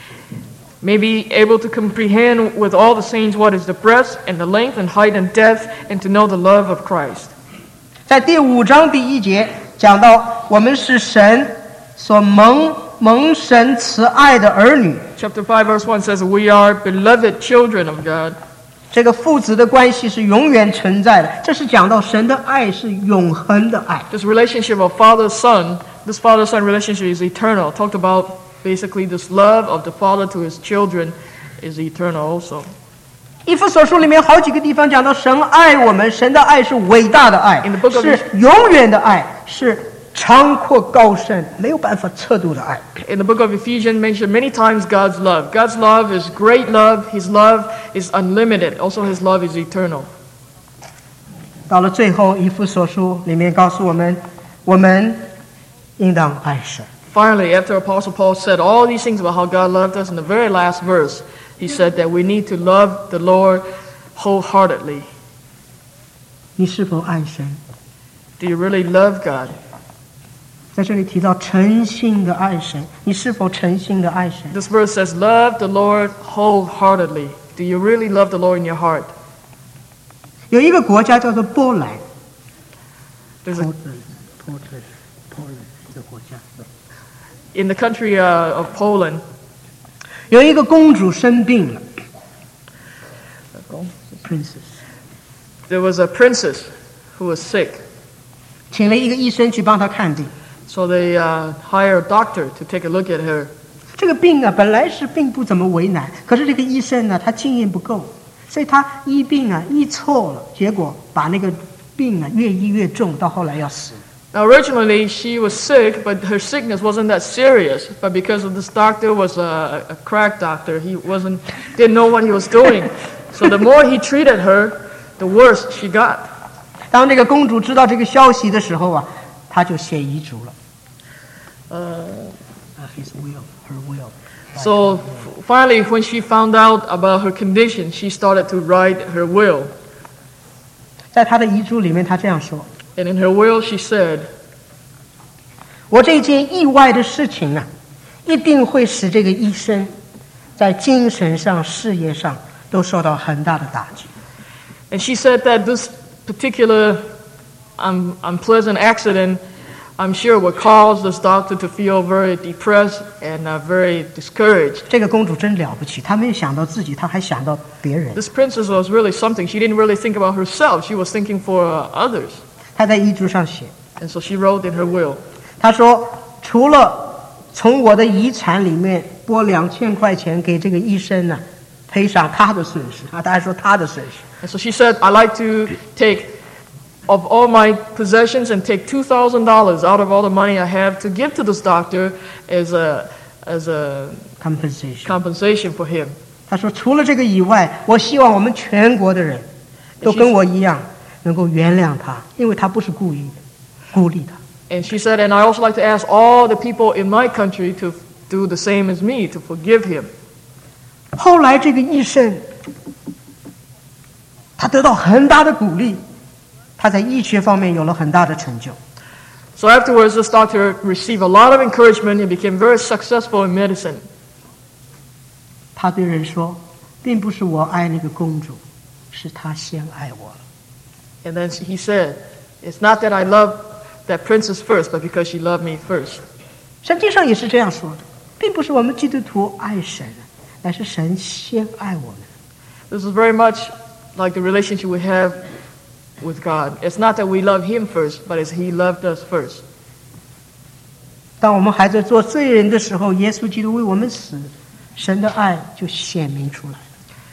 May be able to comprehend with all the saints what is the breadth and the length and height and depth, and to know the love of Christ. 在第5章第1节讲到我们是神所蒙神慈爱的儿女， Chapter 5, verse 1 says, We are beloved children of God. 这个父子的关系是永远存在的，这是讲到神的爱是永恒的爱。 This relationship of father-son, this father-son relationship is eternal. Talked about basically this love of the father to his children is eternal also. 以弗所书里面好几个地方讲到神爱我们，神的爱是伟大的爱 In the book， of 是永远的爱，是长阔高深，没有办法测度的爱。 In the book of Ephesians mentioned many times God's love. God's love is great love. His love is unlimited. Also His love is eternal. 到了最后，以弗所书里面告诉我们，我们应当爱神。 Finally, after Apostle Paul said all these things about how God loved us, in the very last verse, he said that we need to love the Lord wholeheartedly. 你是否爱神？ Do you really love God? 在这里提到诚心的爱神，你是否诚心的爱神？ This verse says, love the Lord wholeheartedly. Do you really love the Lord in your heart? 有一个国家叫做波兰， There's a, 波兰一个国家， in the country of Poland, 有一个公主生病了 ，princess， there was a princess who was sick. 请了一个医生去帮她看病。 So they hired a doctor to take a look at her. 这个病啊，本来是并不怎么为难，可是这个医生呢，他经验不够，所以他医病啊医错了，结果把那个病啊越医越重，到后来要死。 Now, originally she was sick, but her sickness wasn't that serious. But because of this doctor was a crack doctor, he didn't know what he was doing. So the more he treated her, the worse she got. 当这个公主知道这个消息的时候啊，她就写遗嘱了。His will, her will. So finally, when she found out about her condition, she started to write her will. 在她的遗嘱里面，她这样说 And in her will, she said,：“ 我这件意外的事情啊，一定会使这个医生在精神上、事业上都受到很大的打击。” and she said that this particular unpleasant accident, I'm sure, would cause this doctor to feel very depressed and very discouraged. 这个公主真了不起，她没有想到自己，她还想到别人。 This princess was really something. She didn't really think about herself. She was thinking for others. 她在遗嘱上写， And so she wrote in her will, 她说：“除了从我的遗产里面拨2000块钱给这个医生呢，赔偿他的损失啊，她还说他的损失。 and so she said, I like to take of all my possessions and take $2,000 out of all the money I have to give to this doctor as a compensation for him. 她说：“除了这个以外，我希望我们全国的人都跟我一样，能够原谅他，因为他不是故意的，鼓励他。” And she said, and I also like to ask all the people in my country to do the same as me, to forgive him. 后来这个医生，他得到很大的鼓励，他在医学方面有了很大的成就。 So afterwards, this doctor received a lot of encouragement and became very successful in medicine. 他对人说：“并不是我爱那个公主，是她先爱我了。” And then he said, it's not that I love that princess first, but because she loved me first. 圣经上也是这样说的，并不是我们基督徒爱神，乃是神先爱我们。 This is very much like the relationship we have with God. It's not that we love him first, but it's he loved us first. 当我们还在做罪人的时候，耶稣基督为我们死，神的爱就显明出来了。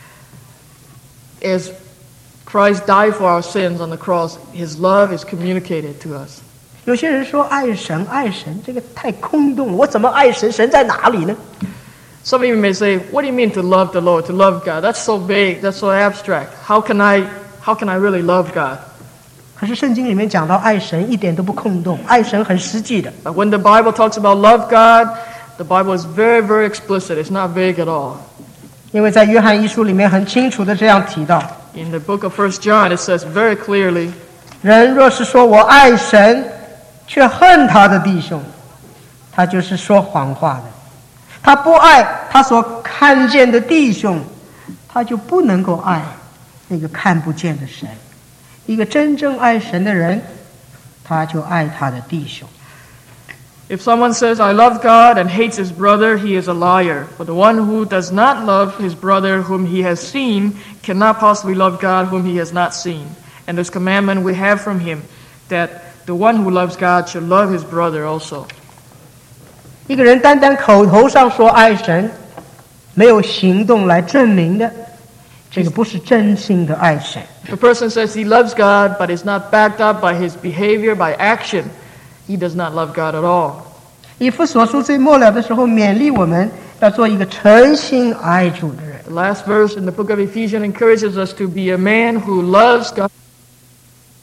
As Christ died for our sins on the cross, his love is communicated to us. 有些人说爱神，爱神，这个太空洞了，我怎么爱神？神在哪里呢？ Some of you may say, what do you mean to love the Lord, to love God? That's so vague, that's so abstract. How can I really love God? 可是圣经里面讲到爱神一点都不空洞，爱神很实际的。 But when the Bible talks about love God, the Bible is very, very explicit. It's not vague at all. 因为在约翰一书里面很清楚的这样提到， In the book of 1 John, it says very clearly, 人若是说我爱神，却恨他的弟兄，他就是说谎话的。他不爱他所看见的弟兄，他就不能够爱那个看不见的神。一个真正爱神的人，他就爱他的弟兄。 if someone says, I love God and hates his brother, he is a liar. For the one who does not love his brother whom he has seen cannot possibly love God whom he has not seen. And this commandment we have from him, that the one who loves God should love his brother also. 一个人单单口头上说爱神，没有行动来证明的，这个不是真心的爱神。 If a person says he loves God but is not backed up by his behavior, by action, he does not love God at all. 以弗所书最末了的时候勉励我们要做一个诚心爱主的人。 The last verse in the book of Ephesians encourages us to be a man who loves God